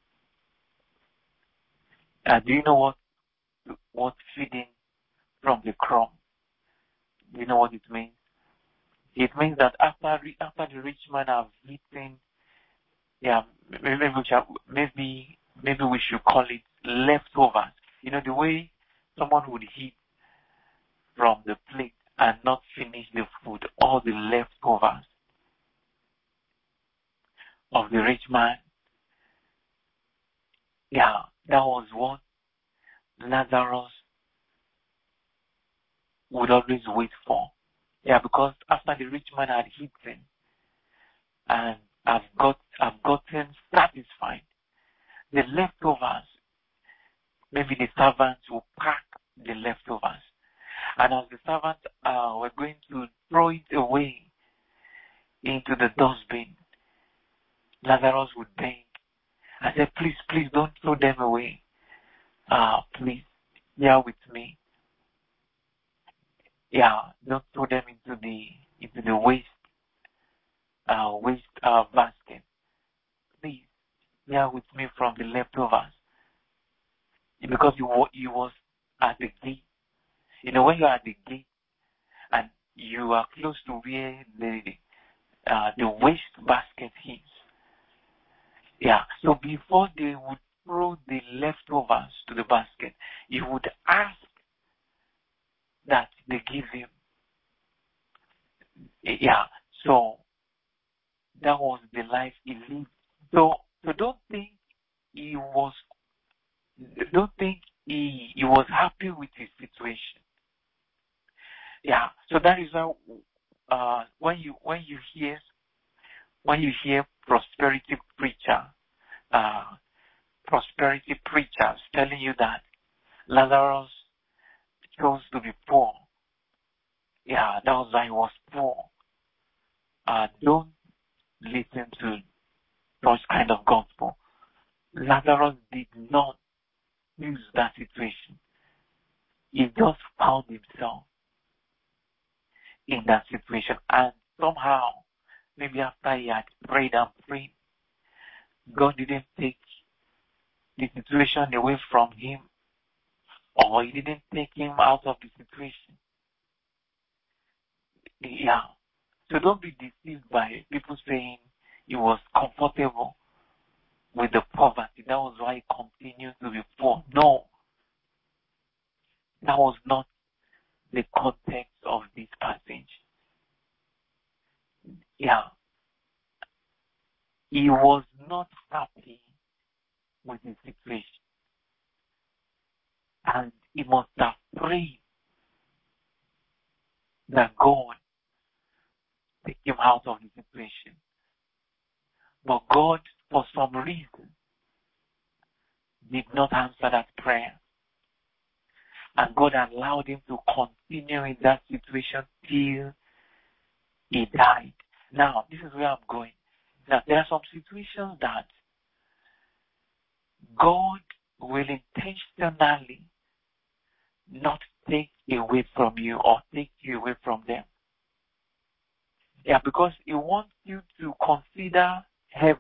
S2: Uh, do you know what what feeding from the crumb? Do you know what it means? It means that after after the rich man have eaten, yeah, maybe we shall, maybe maybe we should call it leftovers. You know, the way someone would eat from the plate and not finish the food, all the leftovers of the rich man. Yeah, that was what Lazarus would always wait for. Yeah, because after the rich man had eaten and have got have gotten satisfied, the leftovers, maybe the servants will pack the leftovers. And as the servants uh, were going to throw it away into the dustbin, Lazarus would beg and say, please, please don't throw them away. Uh, please, bear with me. Yeah, don't throw them into the into the waste uh, waste uh, basket. Please, bear with me from the leftovers. Because you you was at the gate. You know, when you are at the gate and you are close to where the uh, the waste basket is. Yeah. So before they would throw the leftovers to the basket, you would ask that they give him. Yeah. So that was the life he lived. So, so don't think he was. Don't think he he was happy with his situation. Yeah. So that is how uh, when you when you hear when you hear prosperity preacher, uh, prosperity preachers telling you that Lazarus chose to be poor. Yeah, that was why he was poor. Uh, don't listen to those kind of gospel. Lazarus did not use that situation. He just found himself in that situation, and somehow, maybe after he had prayed and prayed, God didn't take the situation away from him, or he didn't take him out of the situation. Yeah. So don't be deceived by people saying he was comfortable with the poverty. That was why he continued to be poor. No. That was not the context of this passage. Yeah. He was not happy with his situation. And he must have prayed that God take him out of the situation. But God, for some reason, did not answer that prayer. And God allowed him to continue in that situation till he died. Now, this is where I'm going. Now, there are some situations that God will intentionally not take away from you or take you away from them. Yeah, because He wants you to consider heaven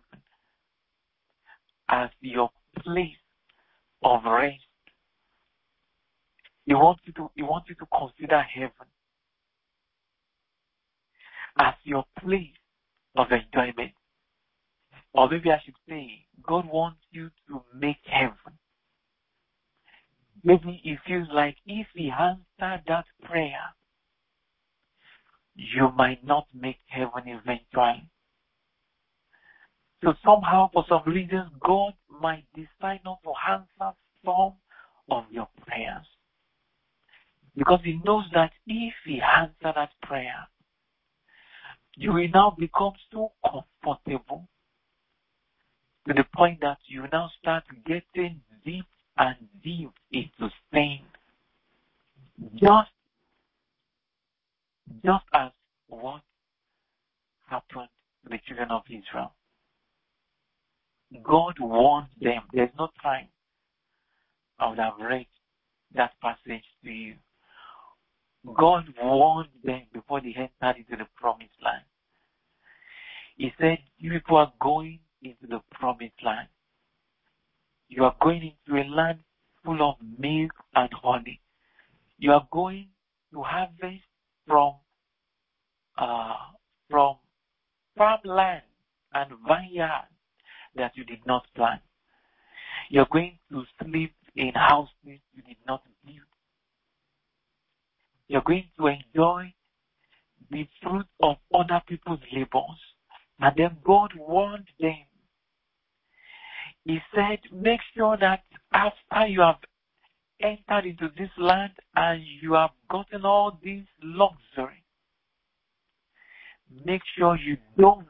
S2: as your place of rest. He wants you to, He wants you to consider heaven as your place of enjoyment. Or maybe I should say, God wants you to make heaven. Maybe it feels like if He answered that prayer, you might not make heaven eventually. So somehow, for some reasons, God might decide not to answer some of your prayers. Because He knows that if He answered that prayer, you will now become so comfortable to the point that you now start getting deep and deep into sin. Just, just as what happened to the children of Israel. God warned them. There's no time. I would have read that passage to you. God warned them before they entered into the promised land. He said, you people are going into the promised land. You are going into a land full of milk and honey. You are going to harvest from uh, from farmland and vineyard that you did not plant. You are going to sleep in houses you did not build. You are going to enjoy the fruit of other people's labors. And then God warned them. He said, make sure that after you have entered into this land and you have gotten all this luxury, make sure you don't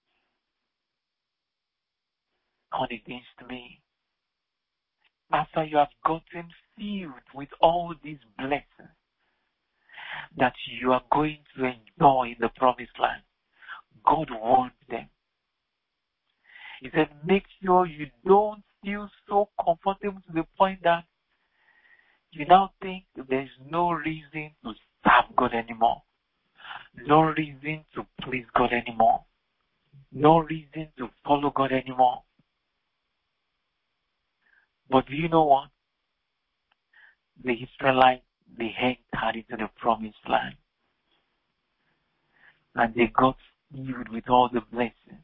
S2: turn against me. After you have gotten filled with all these blessings that you are going to enjoy in the promised land, God warned them. He said, make sure you don't feel so comfortable to the point that you now think there's no reason to serve God anymore. No reason to please God anymore. No reason to follow God anymore. But do you know what? The Israelites, they entered into the promised land. And they got you with all the blessings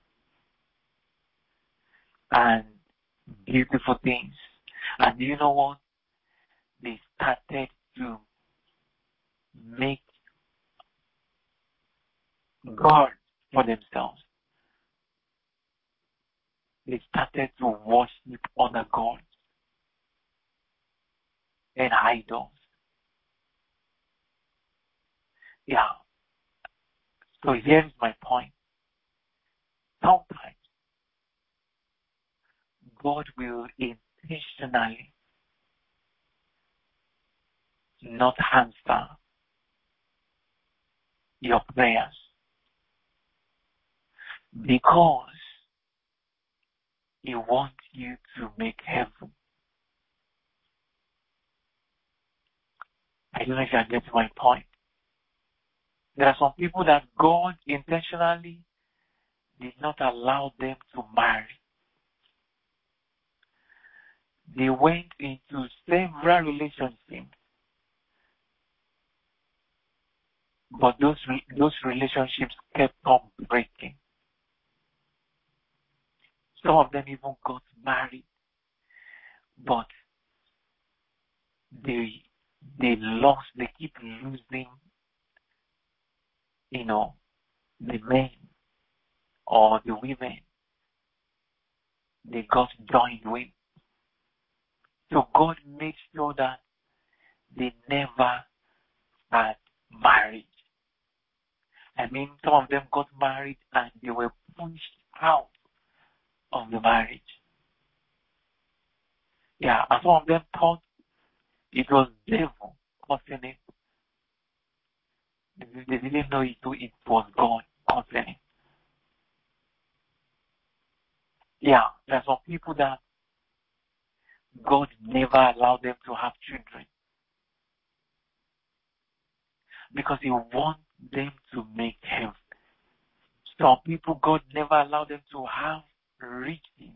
S2: and beautiful things. And do you know what? They started to make God for themselves. They started to worship other gods and idols. Yeah. So here's my point. Sometimes God will intentionally not answer your prayers because He wants you to make heaven. I don't know if you are getting my point. There are some people that God intentionally did not allow them to marry. They went into several relationships, but those re- those relationships kept on breaking. Some of them even got married, but they they lost. They keep losing, you know, the men or the women they got joined with. So God made sure that they never had marriage. I mean, some of them got married and they were pushed out of the marriage. Yeah, and some of them thought it was devil causing it. They didn't know it, it was God causing it. Yeah, there are some people that God never allowed them to have children because He wants them to make heaven. Some people, God never allowed them to have riches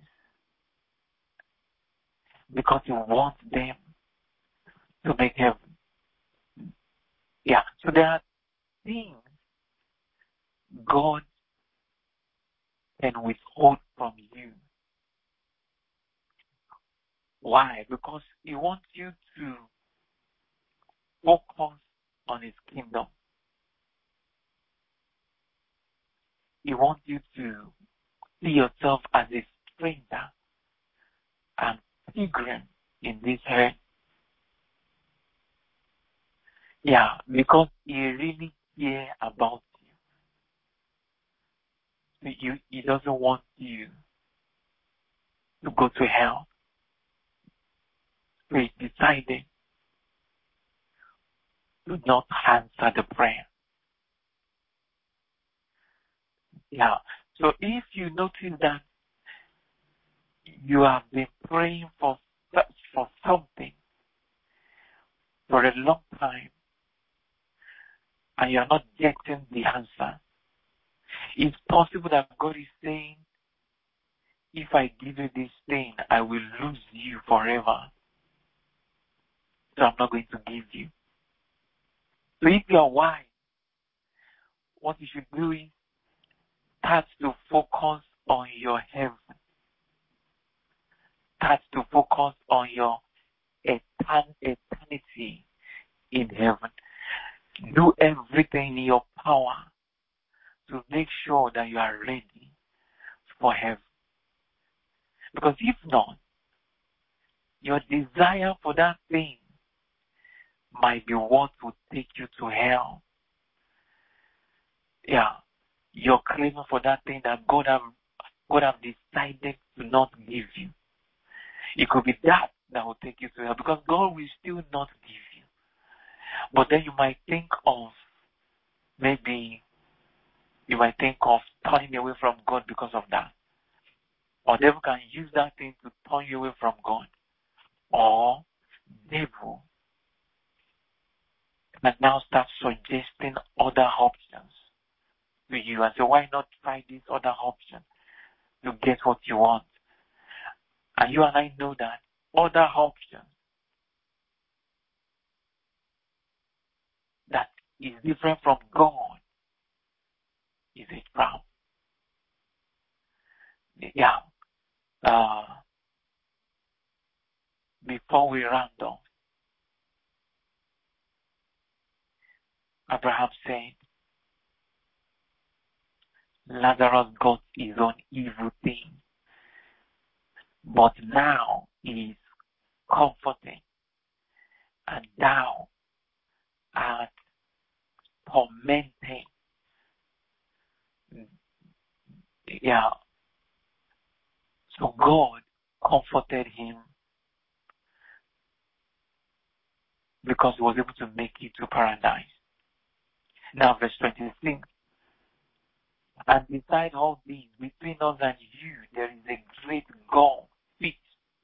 S2: because He wants them to make heaven. Yeah, so there are things God can withhold from you. Why? Because He wants you to focus on His kingdom. He wants you to see yourself as a stranger and pilgrim in this earth. Yeah, because He really cares about you. you. He doesn't want you to go to hell. So He decided to not answer the prayer. Yeah. So if you notice that you have been praying for for something for a long time and you are not getting the answer, it's possible that God is saying, if I give you this thing, I will lose you forever. So I'm not going to give you. So if you are wise, what you should do is start to focus on your heaven. Start to focus on your etern- eternity in heaven. Do everything in your power to make sure that you are ready for heaven. Because if not, your desire for that thing might be what will take you to hell. Yeah, you're craving for that thing that God have God have decided to not give you. It could be that that will take you to hell because God will still not give you. But then you might think of maybe you might think of turning away from God because of that. Or devil can use that thing to turn you away from God. Or devil can now start suggesting other options to you and say, why not try this other option to get what you want? And you and I know that other options that is different from God is Abraham. Yeah. Uh, before we round off, Abraham said, Lazarus got his own evil thing, but now he is comforted, and thou art tormented. Yeah. So God comforted him because he was able to make it to paradise. Now verse twenty-six. And beside all these, between us and you, there is a great gulf fixed,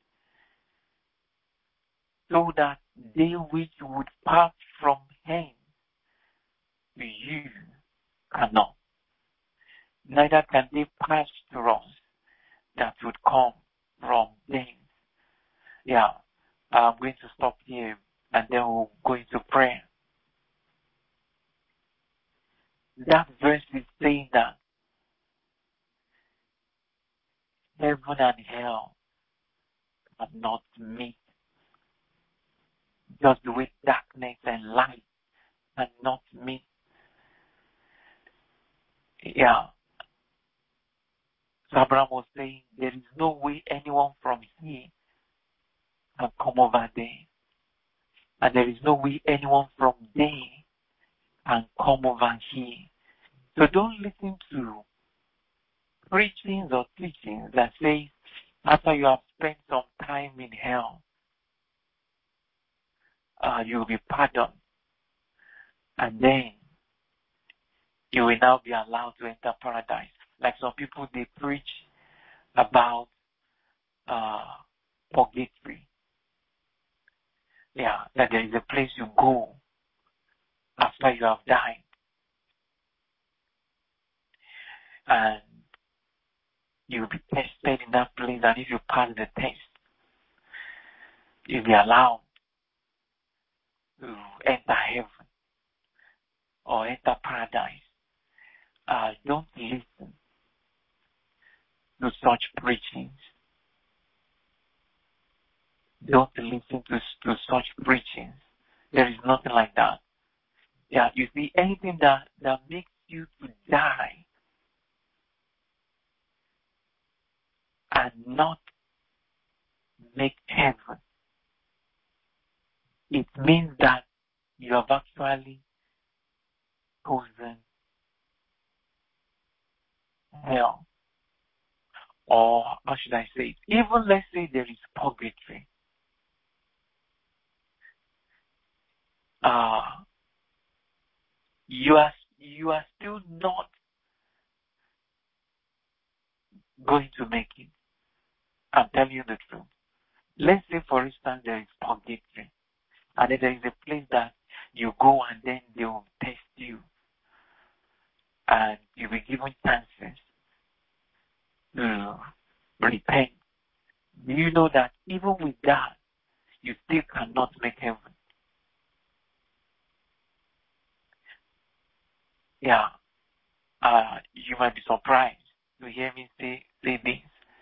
S2: so that they which would pass from hence to you cannot, neither can they pass to us that would come from thence. Yeah, I'm going to stop here and then we'll go into prayer. That verse is saying that heaven and hell cannot meet, just the way darkness and light cannot meet. Yeah. So Abraham was saying there is no way anyone from here can come over there. And there is no way anyone from there can come over here. So don't listen to preachings or teachings that say after you have spent some time in hell, uh, you will be pardoned. And then you will now be allowed to enter paradise. Like some people, they preach about uh, purgatory. Yeah, that there is a place you go after you have died. And you'll be tested in that place, and if you pass the test, you'll be allowed to enter heaven or enter paradise. Uh, don't listen to such preachings. Don't listen to, to such preachings. There is nothing like that. Yeah, you see, anything that, that makes you to die and not make heaven, it means that you have actually chosen hell. Or how should I say it? Even let's say there is purgatory. Uh, you are you are still not going to make it. I'm telling you the truth. Let's say, for instance, there is purgatory, and then there is a place that you go and then they will test you, and you'll be given chances to repent. Do you know that even with that, you still cannot make heaven? Yeah. Uh, you might be surprised to hear me say, say this.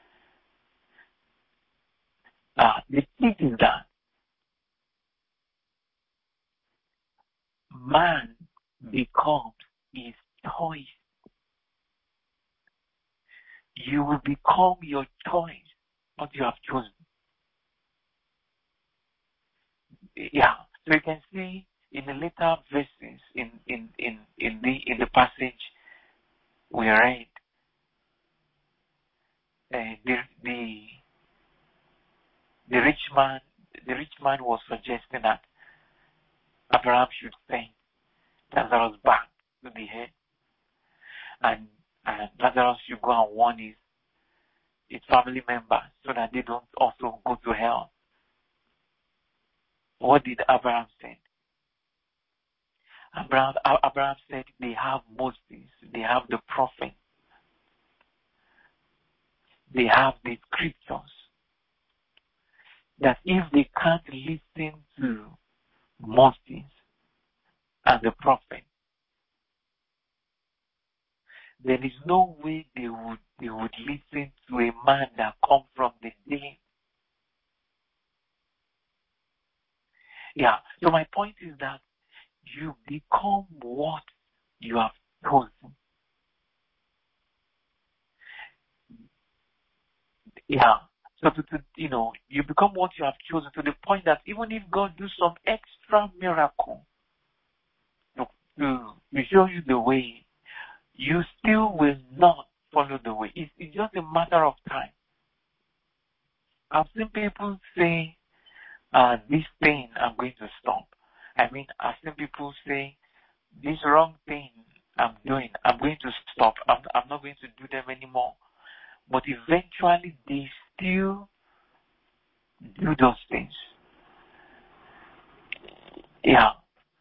S2: Uh, the thing is that man becomes his choice. You will become your choice, what you have chosen. Yeah. So you can see in the later verses in, in, in, in the in the passage we read, uh, the the the rich man the rich man was suggesting that Abraham should send Lazarus back to the head, and and Lazarus should go and warn his his family members so that they don't also go to hell. What did Abraham say? Abraham, Abraham said they have Moses, they have the prophet, they have the scriptures, that if they can't listen to Moses and the prophet, there is no way they would they would listen to a man that comes from the dead. Yeah. So my point is that you become what you have chosen. Yeah. So to, to you know, you become what you have chosen to the point that even if God do some extra miracle to, to, to show you the way, you still will not follow the way. It's, it's just a matter of time. I've seen people say, uh, this thing I'm going to stop. I mean, I've seen people say, this wrong thing I'm doing, I'm going to stop. I'm, I'm not going to do them anymore. But eventually they still do those things. Yeah.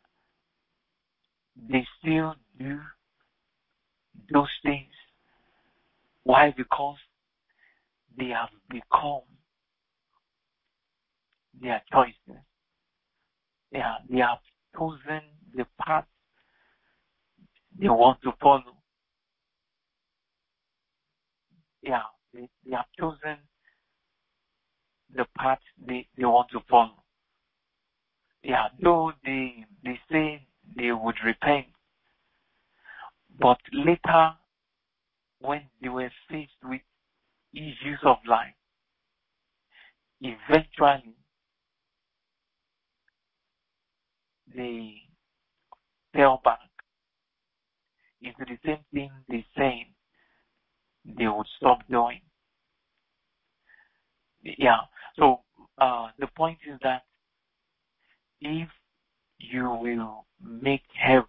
S2: They still do those things. Why? Because they have become their choices. Yeah, they have chosen the path they want to follow. Yeah, they, they have chosen the path they, they want to follow. Yeah, though they they say they would repent, but later when they were faced with issues of life, eventually they fell back into the same thing they said they would stop doing. Yeah. So uh, the point is that if you will make heaven,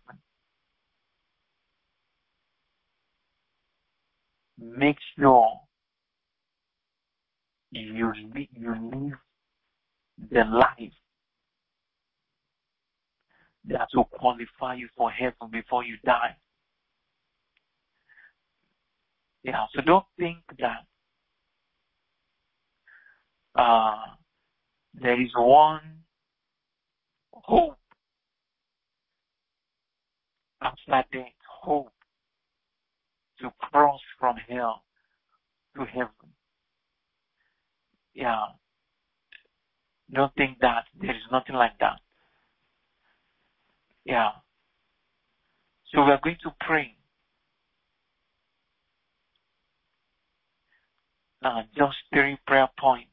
S2: make sure you li- you live the life that will qualify you for heaven before you die. Yeah. So don't think that uh, there is one hope after death, hope to cross from hell to heaven. Yeah. Don't think that there is nothing like that. Yeah. So we are going to pray. Uh, just three prayer points.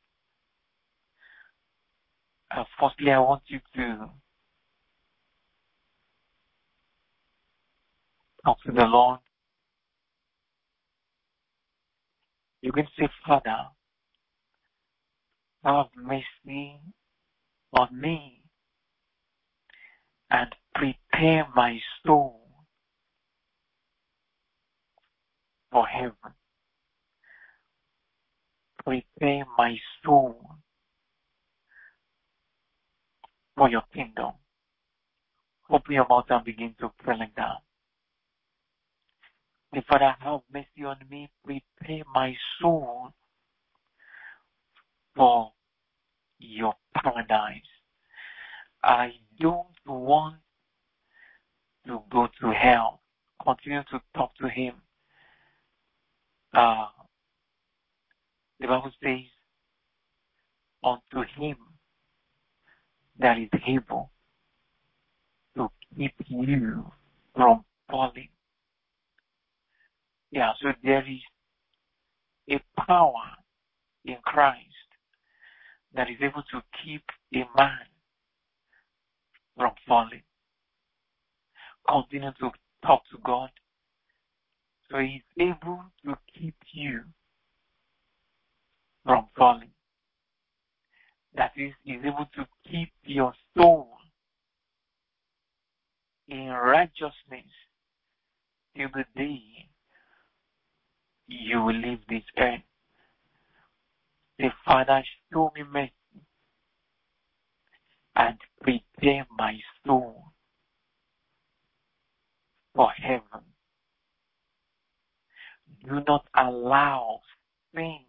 S2: Uh, firstly, I want you to talk to the Lord. You can say, Father, have mercy on me and prepare my soul for heaven. Prepare my soul for your kingdom. Open your mouth and begin to pray like that. Say, Father, have mercy on me. Prepare my soul for your paradise. I don't want to go to hell. Continue to talk to him. Uh, the Bible says, unto him that is able to keep you from falling. Yeah, so there is a power in Christ that is able to keep a man from falling. Continue to talk to God. So he's able to keep you from falling. That is, he's able to keep your soul in righteousness till the day you will leave this earth. Say, Father, show me mercy and prepare my soul for heaven. Do not allow sin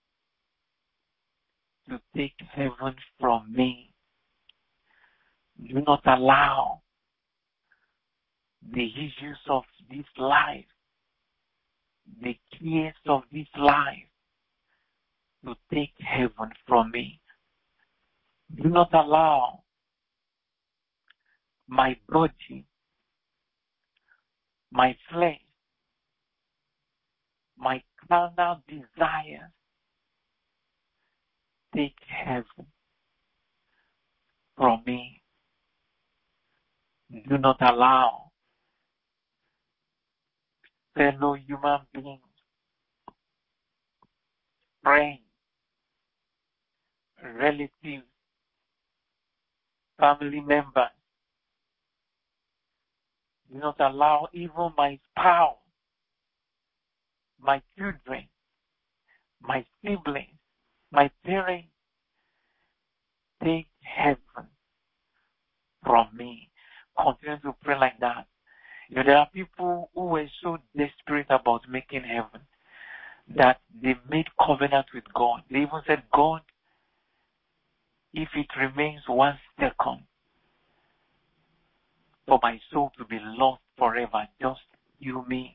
S2: to take heaven from me. Do not allow the issues of this life the cares of this life to take heaven from me. Do not allow my body, my flesh, my carnal desires take heaven from me. Do not allow fellow human beings, friends, relatives, family members. Do not allow even my spouse, my children, my siblings, my parents take heaven from me. Continue to pray like that. You know, there are people who were so desperate about making heaven that they made covenant with God. They even said, God, if it remains one second for my soul to be lost forever, just you me.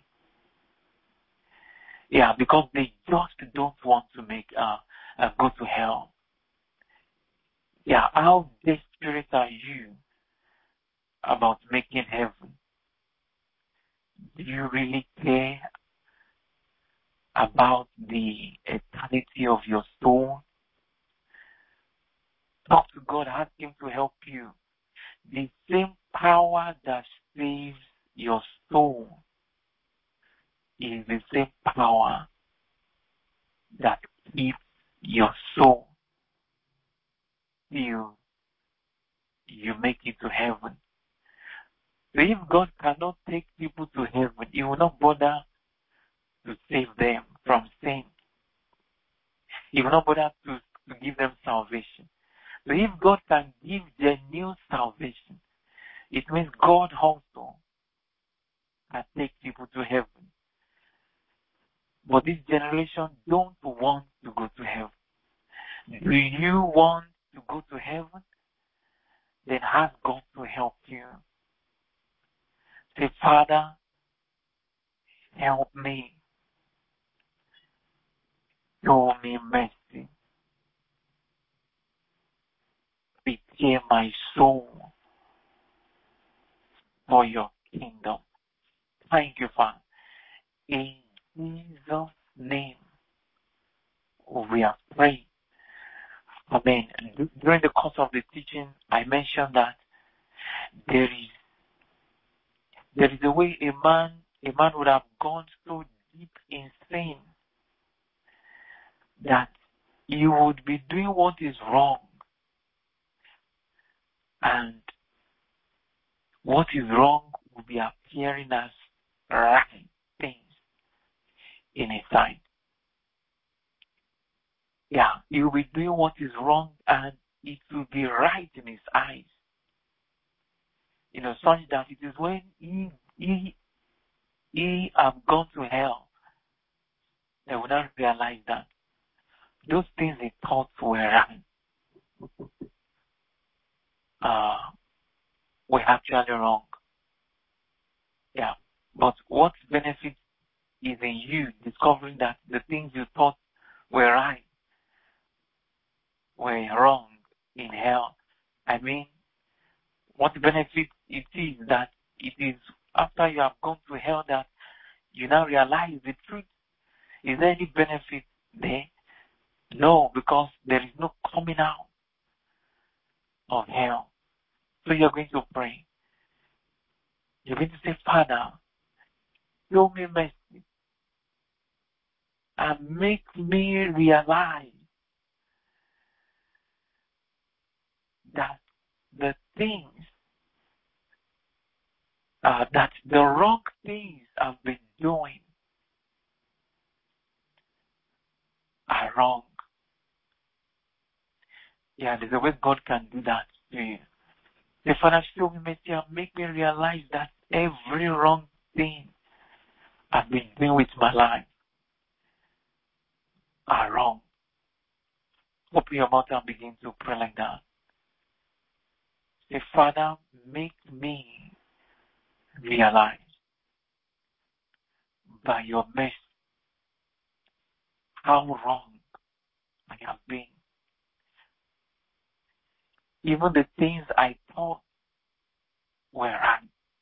S2: Yeah, because they just don't want to make uh, uh go to hell. Yeah, how desperate are you about making heaven? Do you really care about the eternity of your soul? Talk to God, ask Him to help you. The same power that saves your soul is the same power that keeps your soul till you make it to heaven. So if God cannot take people to heaven, He will not bother to save them from sin. He will not bother to, to give them salvation. So if God can give genuine salvation, it means God also can take people to heaven. But this generation don't want to go to heaven. Do you want to go to heaven? Then ask God to help you. Say, Father, help me. Show me mercy. Prepare my soul for your kingdom. Thank you, Father. In Jesus' name, we are praying. Amen. And during the course of the teaching, I mentioned that there is there is a way a man a man would have gone so deep in sin that he would be doing what is wrong, and what is wrong will be appearing as right things in his sight. Yeah, he will be doing what is wrong, and it will be right in his eyes. You know, such that it is when he he he have gone to hell, they will not realize that those things he thought were right uh, were actually wrong. Yeah, but what benefit is in you discovering that the things you thought were right were wrong in hell? I mean, what benefit it is that it is after you have gone to hell that you now realize the truth. Is there any benefit there? No, because there is no coming out of hell. So you're going to pray. You're going to say, Father, show me mercy and make me realize that the things, uh, that the wrong things I've been doing are wrong. Yeah, there's a way God can do that to you. The Father, show me mercy and make me realize that every wrong thing I've been doing with my life are wrong. Open your mouth and begin to pray like that. Say, Father, make me realize by your mercy how wrong I have been. Even the things I thought were right.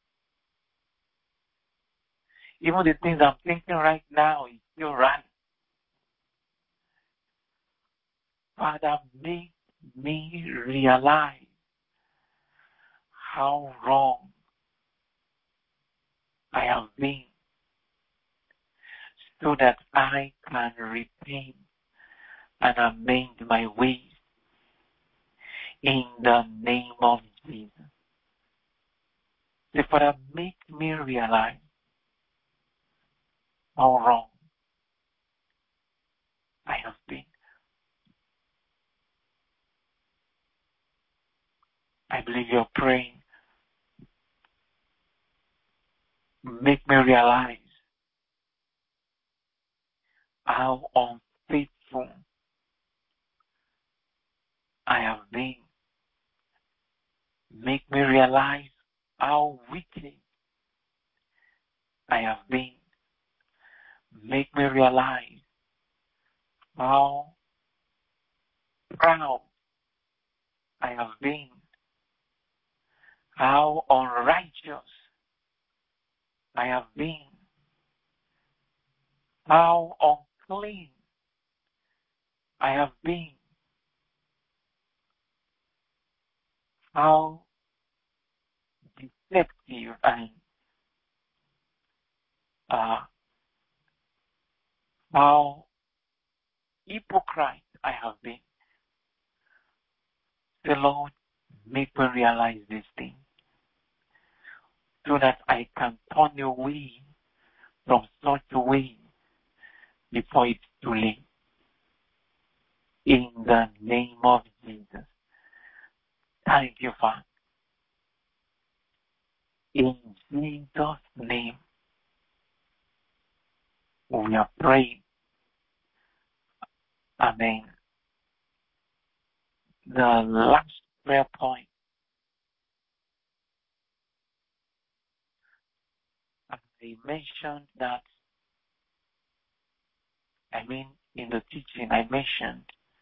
S2: Even the things I'm thinking right now is still right. Father, make me realize how wrong I have been so that I can repent and amend my ways in the name of Jesus. So, Father, make me realize how wrong I have been. I believe you're praying. Make me realize how unfaithful I have been. Make me realize how wicked I have been. Make me realize how proud I have been. How unrighteous I have been. How unclean I have been. How deceptive and uh, how hypocrite I have been. The Lord, make me realize this thing so that I can turn away from such a way before it's too late. In the name of Jesus. Thank you, Father. In Jesus' name, we are praying. Amen. The last prayer point. I mentioned that, I mean, in the teaching, I mentioned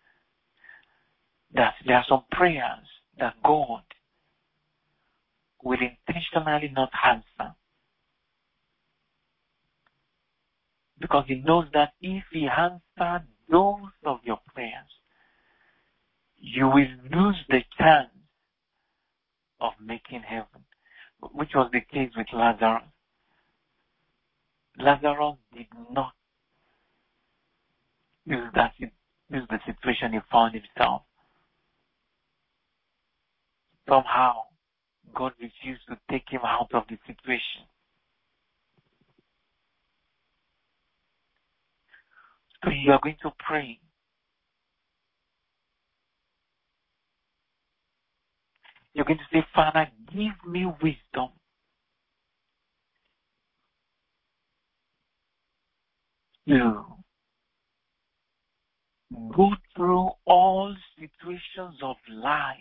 S2: that there are some prayers that God will intentionally not answer. Because He knows that if He answered those of your prayers, you will lose the chance of making heaven, which was the case with Lazarus. Lazarus did not use that use the situation he found himself. Somehow, God refused to take him out of the situation. So you are going to pray. You're going to say, Father, give me wisdom to go through all situations of life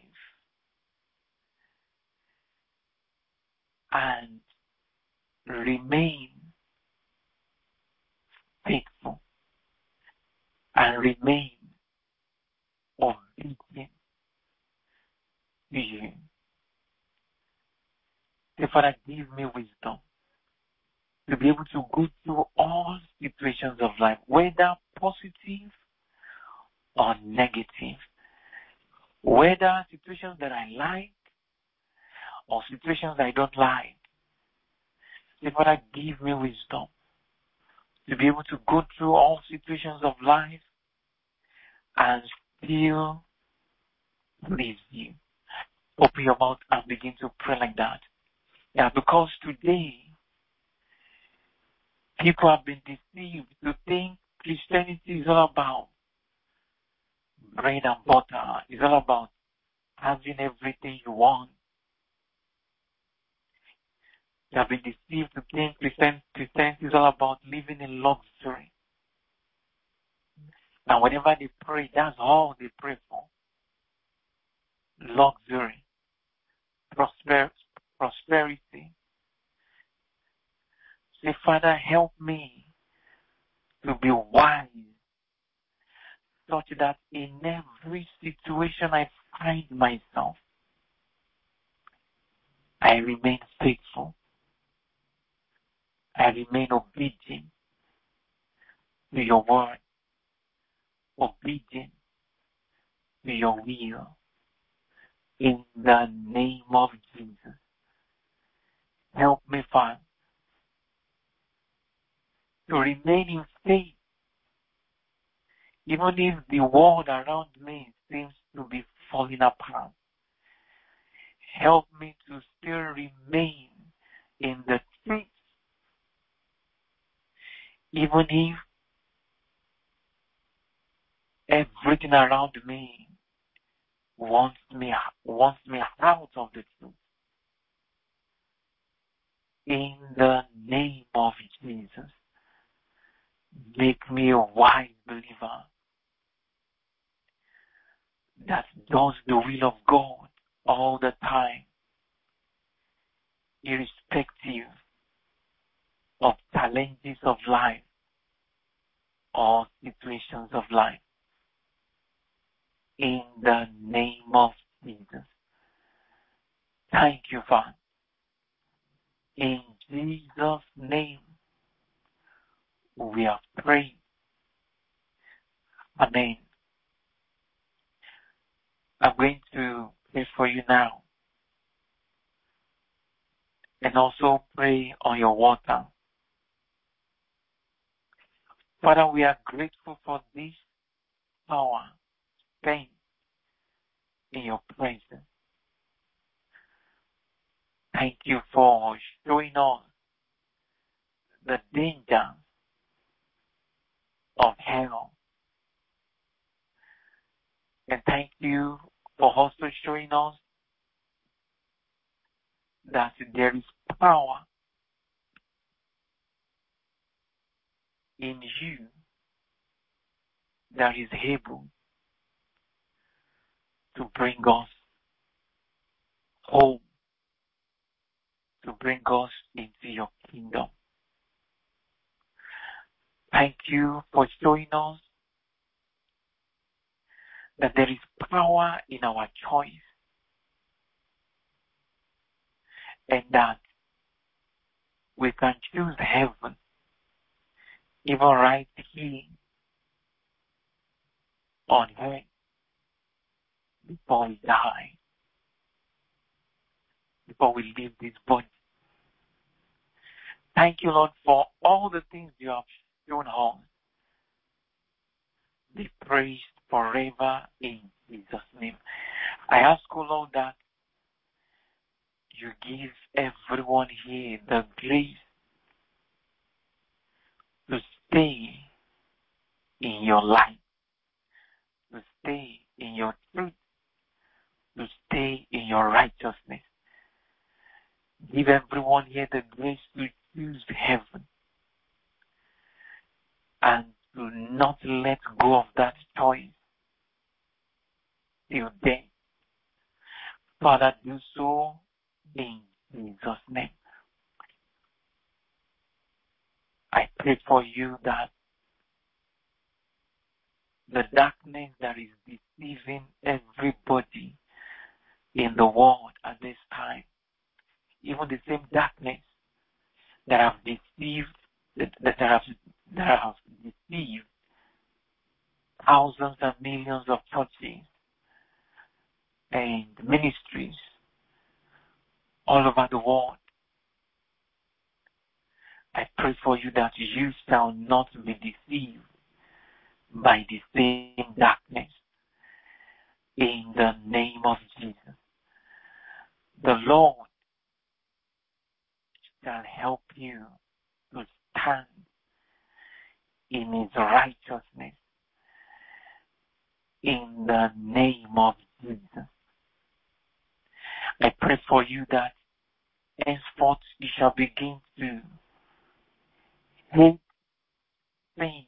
S2: and remain faithful and remain obedient to you. Say, Father, give me wisdom to be able to go through all situations of life, whether positive or negative, whether situations that I like or situations I don't like. Say, Father, give me wisdom to be able to go through all situations of life and still please you. Open your mouth and begin to pray like that. Yeah, because today, people have been deceived to think Christianity is all about bread and butter. It's all about having everything you want. They have been deceived to think Christianity is all about living in luxury. And whenever they pray, that's all they pray for. Luxury, prosper, prosperity. Say, Father, help me to be wise such that in every situation I find myself, I remain faithful. I remain obedient to your word, obedient to your will. In the name of Jesus, help me, Father, to remain in faith, even if the world around me seems to be falling apart. Help me to still remain in the truth, even if everything around me wants me wants me out of the truth. In the name of Jesus, make me a wise believer that does the will of God all the time, irrespective of challenges of life or situations of life. In the name of Jesus. Thank you, Father. In Jesus' name, we are praying. Amen. I'm going to pray for you now and also pray on your water. Father, we are grateful for this hour spent in your presence. Thank you for showing us the danger of hell. And thank you for also showing us that there is power in you that is able to bring us home, to bring us into your kingdom. Thank you for showing us that there is power in our choice and that we can choose heaven even right here on earth before we die, before we leave this body. Thank you, Lord, for all the things you have shown us. Be praised forever in Jesus' name. I ask, O Lord, that you give everyone here the grace to stay in your light, to stay in your truth, to stay in your righteousness. Give everyone here the grace to choose heaven and to not let go of that choice till death. Father, do so in Jesus' name. I pray for you that the darkness that is deceiving everybody in the world at this time, even the same darkness that have deceived that, that have that have deceived thousands and millions of churches and ministries all over the world. I pray for you that you shall not be deceived by the same darkness. In the name of Jesus, the Lord shall help you to stand in His righteousness. In the name of Jesus, I pray for you that henceforth you shall begin to hate sin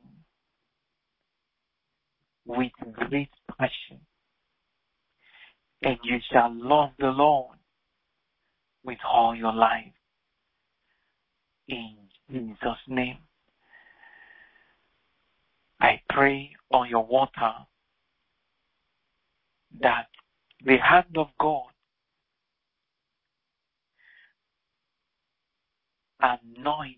S2: with great passion, and you shall love the Lord with all your life. In Jesus' name, I pray on your water that the hand of God anoint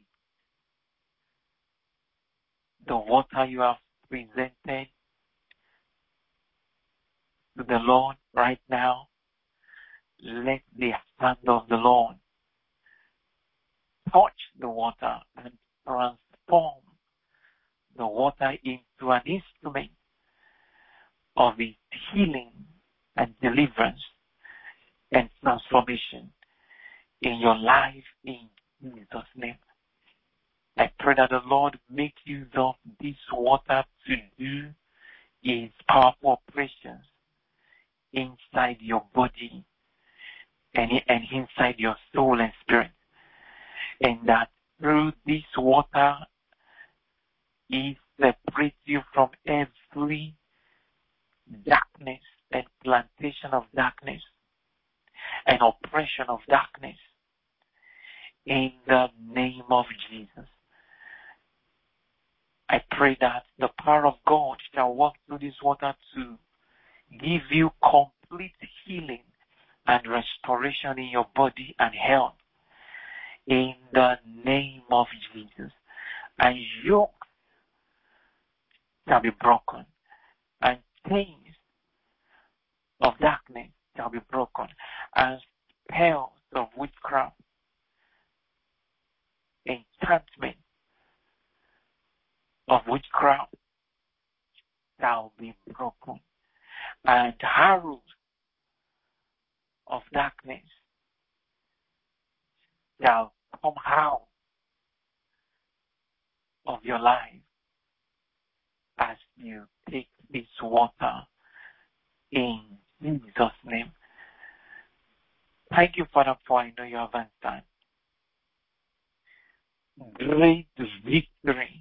S2: the water you have presented to the Lord right now. Let the hand of the Lord touch the water and transform the water into an instrument of His healing and deliverance and transformation in your life in Jesus' name. I pray that the Lord make use of this water to do His powerful operations inside your body and, and inside your soul and spirit. And that through this water, He separates you from every darkness and plantation of darkness and oppression of darkness. In the name of Jesus, I pray that the power of God shall work through this water to give you complete healing and restoration in your body and health. In the name of Jesus. And yokes shall be broken, and chains of darkness shall be broken, and spells of witchcraft, enchantment of witchcraft shall be broken, and arrows of darkness shall come out of your life as you take this water in Jesus' name. Thank you, Father, for I know you have answered. Great victory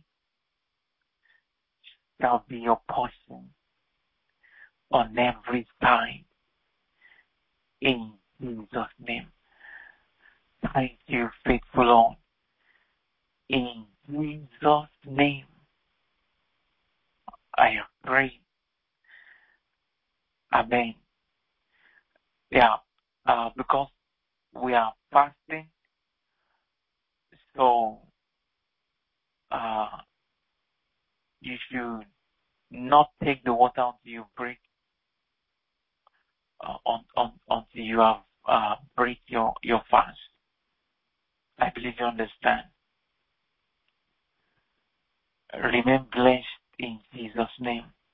S2: shall be your portion on every side in Jesus' name. Thank you, faithful Lord. In Jesus' name, I have prayed. Amen. Yeah, uh, because we are fasting, so uh, you should not take the water until you break, uh, on, on, until you have uh, break your, your fast. I believe you understand. Remain blessed in Jesus' name.